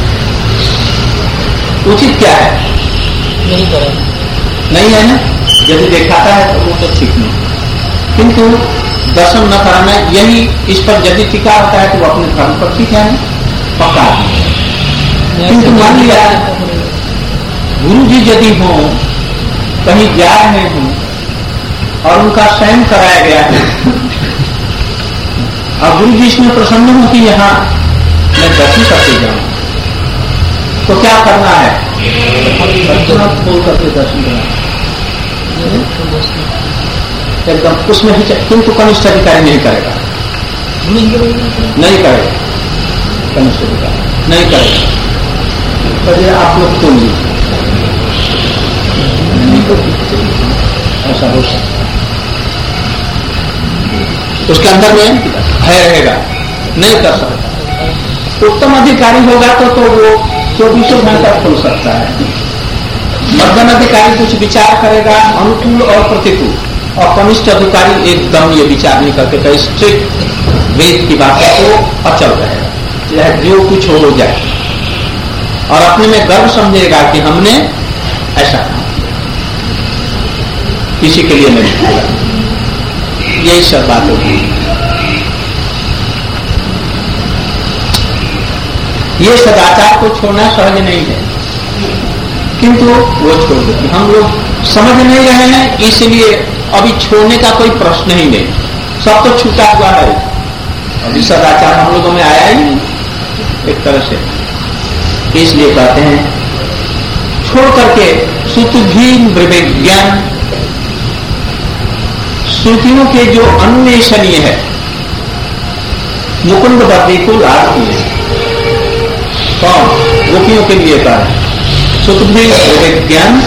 उचित क्या है? नहीं करें, नहीं है ना। यदि दिखाता है तो वो तो ठीक नहीं, किंतु दर्शन न कराना, यही इस पर यदि टीका होता है तो वो अपने धर्म पर ठीक है ना, पक्का। किंतु मान लिया गुरु जी यदि हो कहीं जा रहे हों और उनका शयन कराया गया है और गुरु जी इसमें प्रसन्न हो कि यहाँ मैं दर्शन करके जाऊं, तो क्या करना है? खोल करके दर्शन करना एकदम उसमें ही, किंतु कनिष्ठ अधिकारी नहीं करेगा, नहीं करेगा, कनिष्ठ अधिकारी नहीं करेगा। तो आप लोग खोल लीजिए, ऐसा हो सकता उसके अंदर में है रहेगा, नहीं कर सकता। उत्तम अधिकारी होगा तो तो वो चौबीसों घंटा खोल सकता है। मध्यम अधिकारी कुछ विचार करेगा अनुकूल और प्रतिकूल, और कनिष्ठ अधिकारी एकदम ये विचार नहीं करके स्ट्रिक्ट वेद की बातों को अचल रहेगा, चाहे जो कुछ हो जाए, और अपने में गर्व समझेगा कि हमने ऐसा काम किसी के लिए नहीं किया। यही सब बात होगी। ये सदाचार को छोड़ना सहज नहीं है, किंतु वो छोड़ देते। हम लोग समझ नहीं रहे हैं, इसलिए अभी छोड़ने का कोई प्रश्न ही नहीं, सब तो छूटा हुआ है। अभी सदाचार हम लोगों में आया ही नहीं एक तरह से, इसलिए कहते हैं छोड़ करके श्रुति विज्ञान, श्रुतियों के जो अन्वेषणीय है, मुकुंद बद्री को लाभ किए कौन? गोपियों के लिए कहा श्रुति विज्ञान,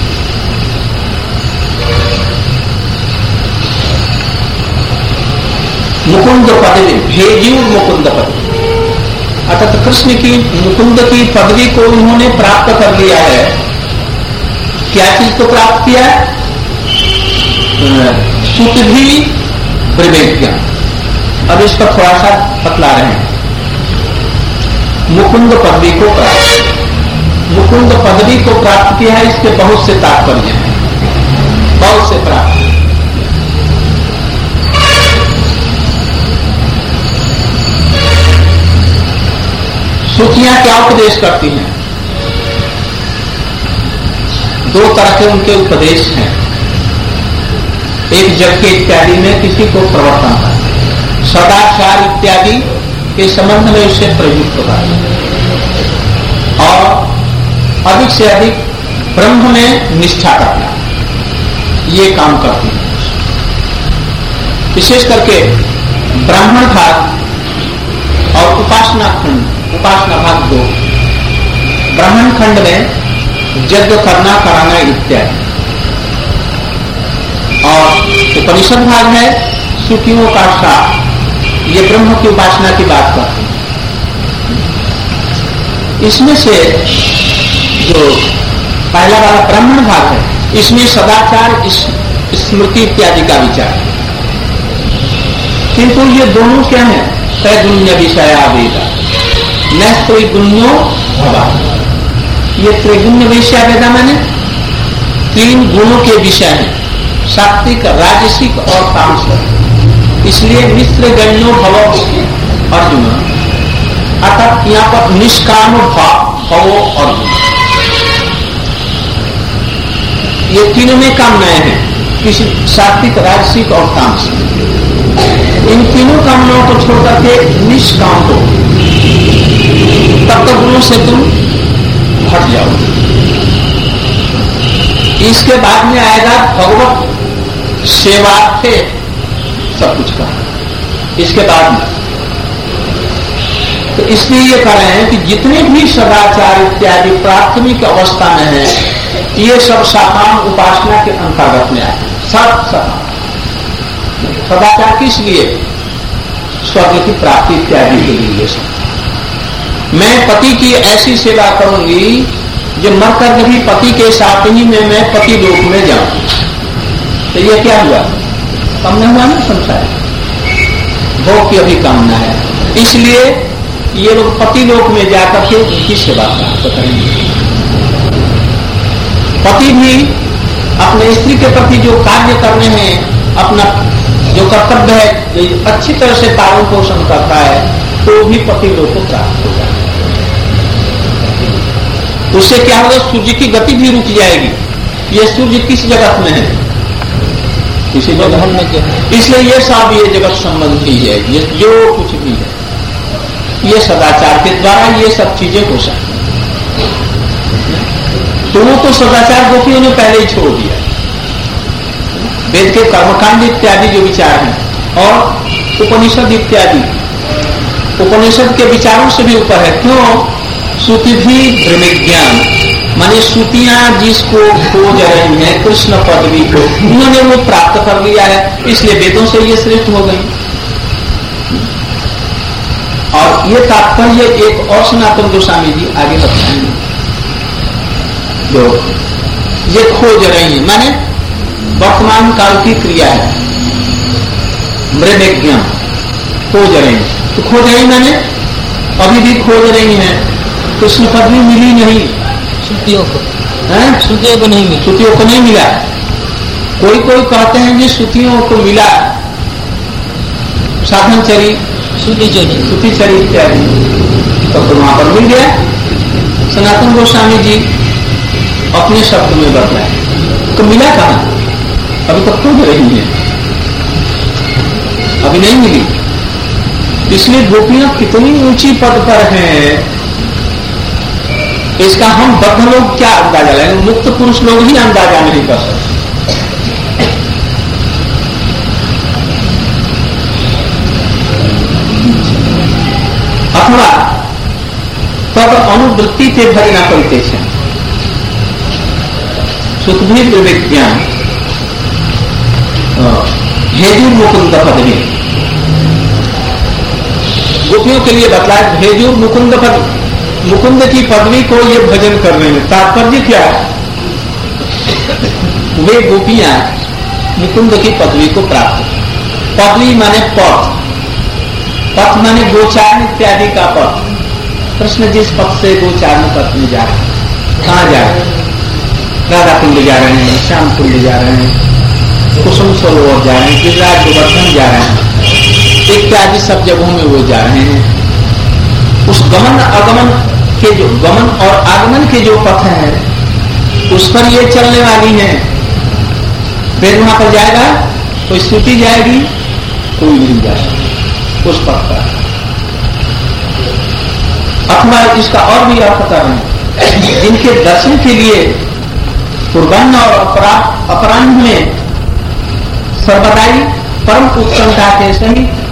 मुकुंद पदवी भेजी, मुकुंद पदवी अर्थात कृष्ण की मुकुंद की पदवी को उन्होंने प्राप्त कर लिया है। क्या चीज को प्राप्त किया है? सुत भी विवेक। अब इस पर थोड़ा सा बतला रहे हैं। मुकुंद पदवी को प्राप्त, मुकुंद पदवी को प्राप्त किया है, इसके बहुत से तात्पर्य हैं, बहुत से प्राप्त। श्रुतियां क्या उपदेश करती हैं? दो तरह के उनके उपदेश हैं। एक जबकि इत्यादि में किसी को प्रवर्तन है, सदाचार इत्यादि के संबंध में उससे प्रयुक्त होगा, और अधिक से अधिक ब्रह्म में निष्ठा करना, ये काम करती है। विशेष करके ब्राह्मण भाग और उपासना खंड, उपासना भाग दो। ब्राह्मण खंड में यज्ञ करना, कराना इत्यादि, और उपनिषद भाग है श्रुतियों का सार, ये ब्रह्म की उपासना की बात करते हैं। इसमें से जो पहला वाला ब्राह्मण भाग है, इसमें सदाचार, स्मृति इत्यादि का विचार है। किंतु ये दोनों क्या है? त्रैगुण्य विषया वेदा न त्रिगुण्यो भवा। ये त्रिगुण्य विषय वेदा मैंने तीन गुणों के विषय है, सात्विक, राजसिक और तामसिक। इसलिए मिश्र गण्यो भव अर्जुन, अर्थात यहाँ पर निष्काम भवो अर्जुन, ये तीनों में कामनाएं हैं, किसी सात्विक, राजसिक और तामसिक। इन तीनों कामनाओं को छोड़कर के निष्काम हो, तब तो गुणों से तुम हट जाओ। इसके बाद में आएगा भगवत सेवार्थे सब कुछ का, इसके बाद में। तो इसलिए ये कह रहे हैं कि जितने भी सदाचार इत्यादि प्राथमिक अवस्था में है, ये सब सकाम उपासना के अंतर्गत में आए। सब सकाम सदाचार किस लिए? स्वर्ग की प्राप्ति इत्यादि के लिए। मैं पति की ऐसी सेवा करूंगी जो मरकर भी पति के साथ ही में मैं पति लोक में जाऊं, तो ये क्या हुआ? कामना हुआ ना संसार, भोग की अभी कामना है। इसलिए ये लोग पति लोक में जाकर के उनकी सेवा प्राप्त करेंगे। पति भी अपने स्त्री के प्रति जो कार्य करने हैं, अपना जो कर्तव्य है अच्छी तरह से पालन पोषण करता है, तो भी पति लोग को प्राप्त होगा। उससे क्या होगा? सूर्य की गति भी रुक जाएगी। ये सूर्य किस जगत में है? किसी जगत में क्या? इसलिए ये सब ये जगत संबंधी है, ये जो कुछ भी है ये सदाचार के द्वारा ये सब चीजें हो सकती। तो वो तो सदाचार गोपियों ने पहले ही छोड़ दिया। वेद के कर्मकांड इत्यादि जो विचार हैं और उपनिषद इत्यादि, उपनिषद के विचारों से भी ऊपर है। क्यों? श्रुति भी ब्रह्मज्ञान, माने श्रुतियां जिसको खोज रही हैं कृष्ण पदवी को, उन्होंने वो प्राप्त कर लिया है, इसलिए वेदों से ये श्रेष्ठ हो गई। और ये तात्पर्य एक और सनातन गोस्वामी जी आगे बताएंगे, जो ये खोज रही है, माने वर्तमान काल की क्रिया है, ब्रह्मज्ञान खोज रही है। तो खोज रही माने अभी भी खोज रही है, कृष्ण पदवी मिली नहीं श्रुतियों को, है श्रुतियों को नहीं मिला, श्रुतियों को नहीं मिला। कोई कोई कहते हैं कि श्रुतियों को मिला, साधन चरी, श्रुति चरी, श्रुति चरी इत्यादि, तब तो वहां पर मिल गया। सनातन गोस्वामी जी अपने शब्द में बतलाए तो मिला कहां? अभी तक खोज रही है, अभी नहीं मिली। इसलिए गोपियां कितनी ऊंची पद पर हैं, इसका हम बद्ध लोग क्या अंदाजा लेंगे? मुक्त पुरुष लोग ही अंदाजा नहीं कर सकते। अथवा तब अनुवृत्ति से भरी न करते हैं सुखभी विज्ञान भेजूर मुकुंद पदवी, गोपियों के लिए बतलाए भेजूर मुकुंद पद, मुकुंद की पदवी को ये भजन करने में तात्पर्य क्या है? वे गोपियां मुकुंद की पदवी को प्राप्त, पदवी माने पथ, पथ माने गोचारण इत्यादि का पथ। कृष्ण जिस पथ से गोचारण करने जा रहे हैं, कहां जा रहे हैं? राधा कुंड जा रहे हैं, श्याम कुंड जा रहे हैं, कुसुम सरोवर जा रहे हैं, गिरिराज गोवर्धन जा रहे हैं, इत्यादि सब जगहों में वो जा रहे हैं। उस गमन आगमन के जो गमन और आगमन के जो पथ है उस पर ये चलने वाली है। फिर वहां पर जाएगा, कोई श्रुति जाएगी, कोई नहीं जाएगा उस पथ पर। अथवा इसका और भी अर्थ करें, जिनके दर्शन के लिए पूर्वाह्न और अपराह्न में सर्वदाई परम उत्कंठा के सही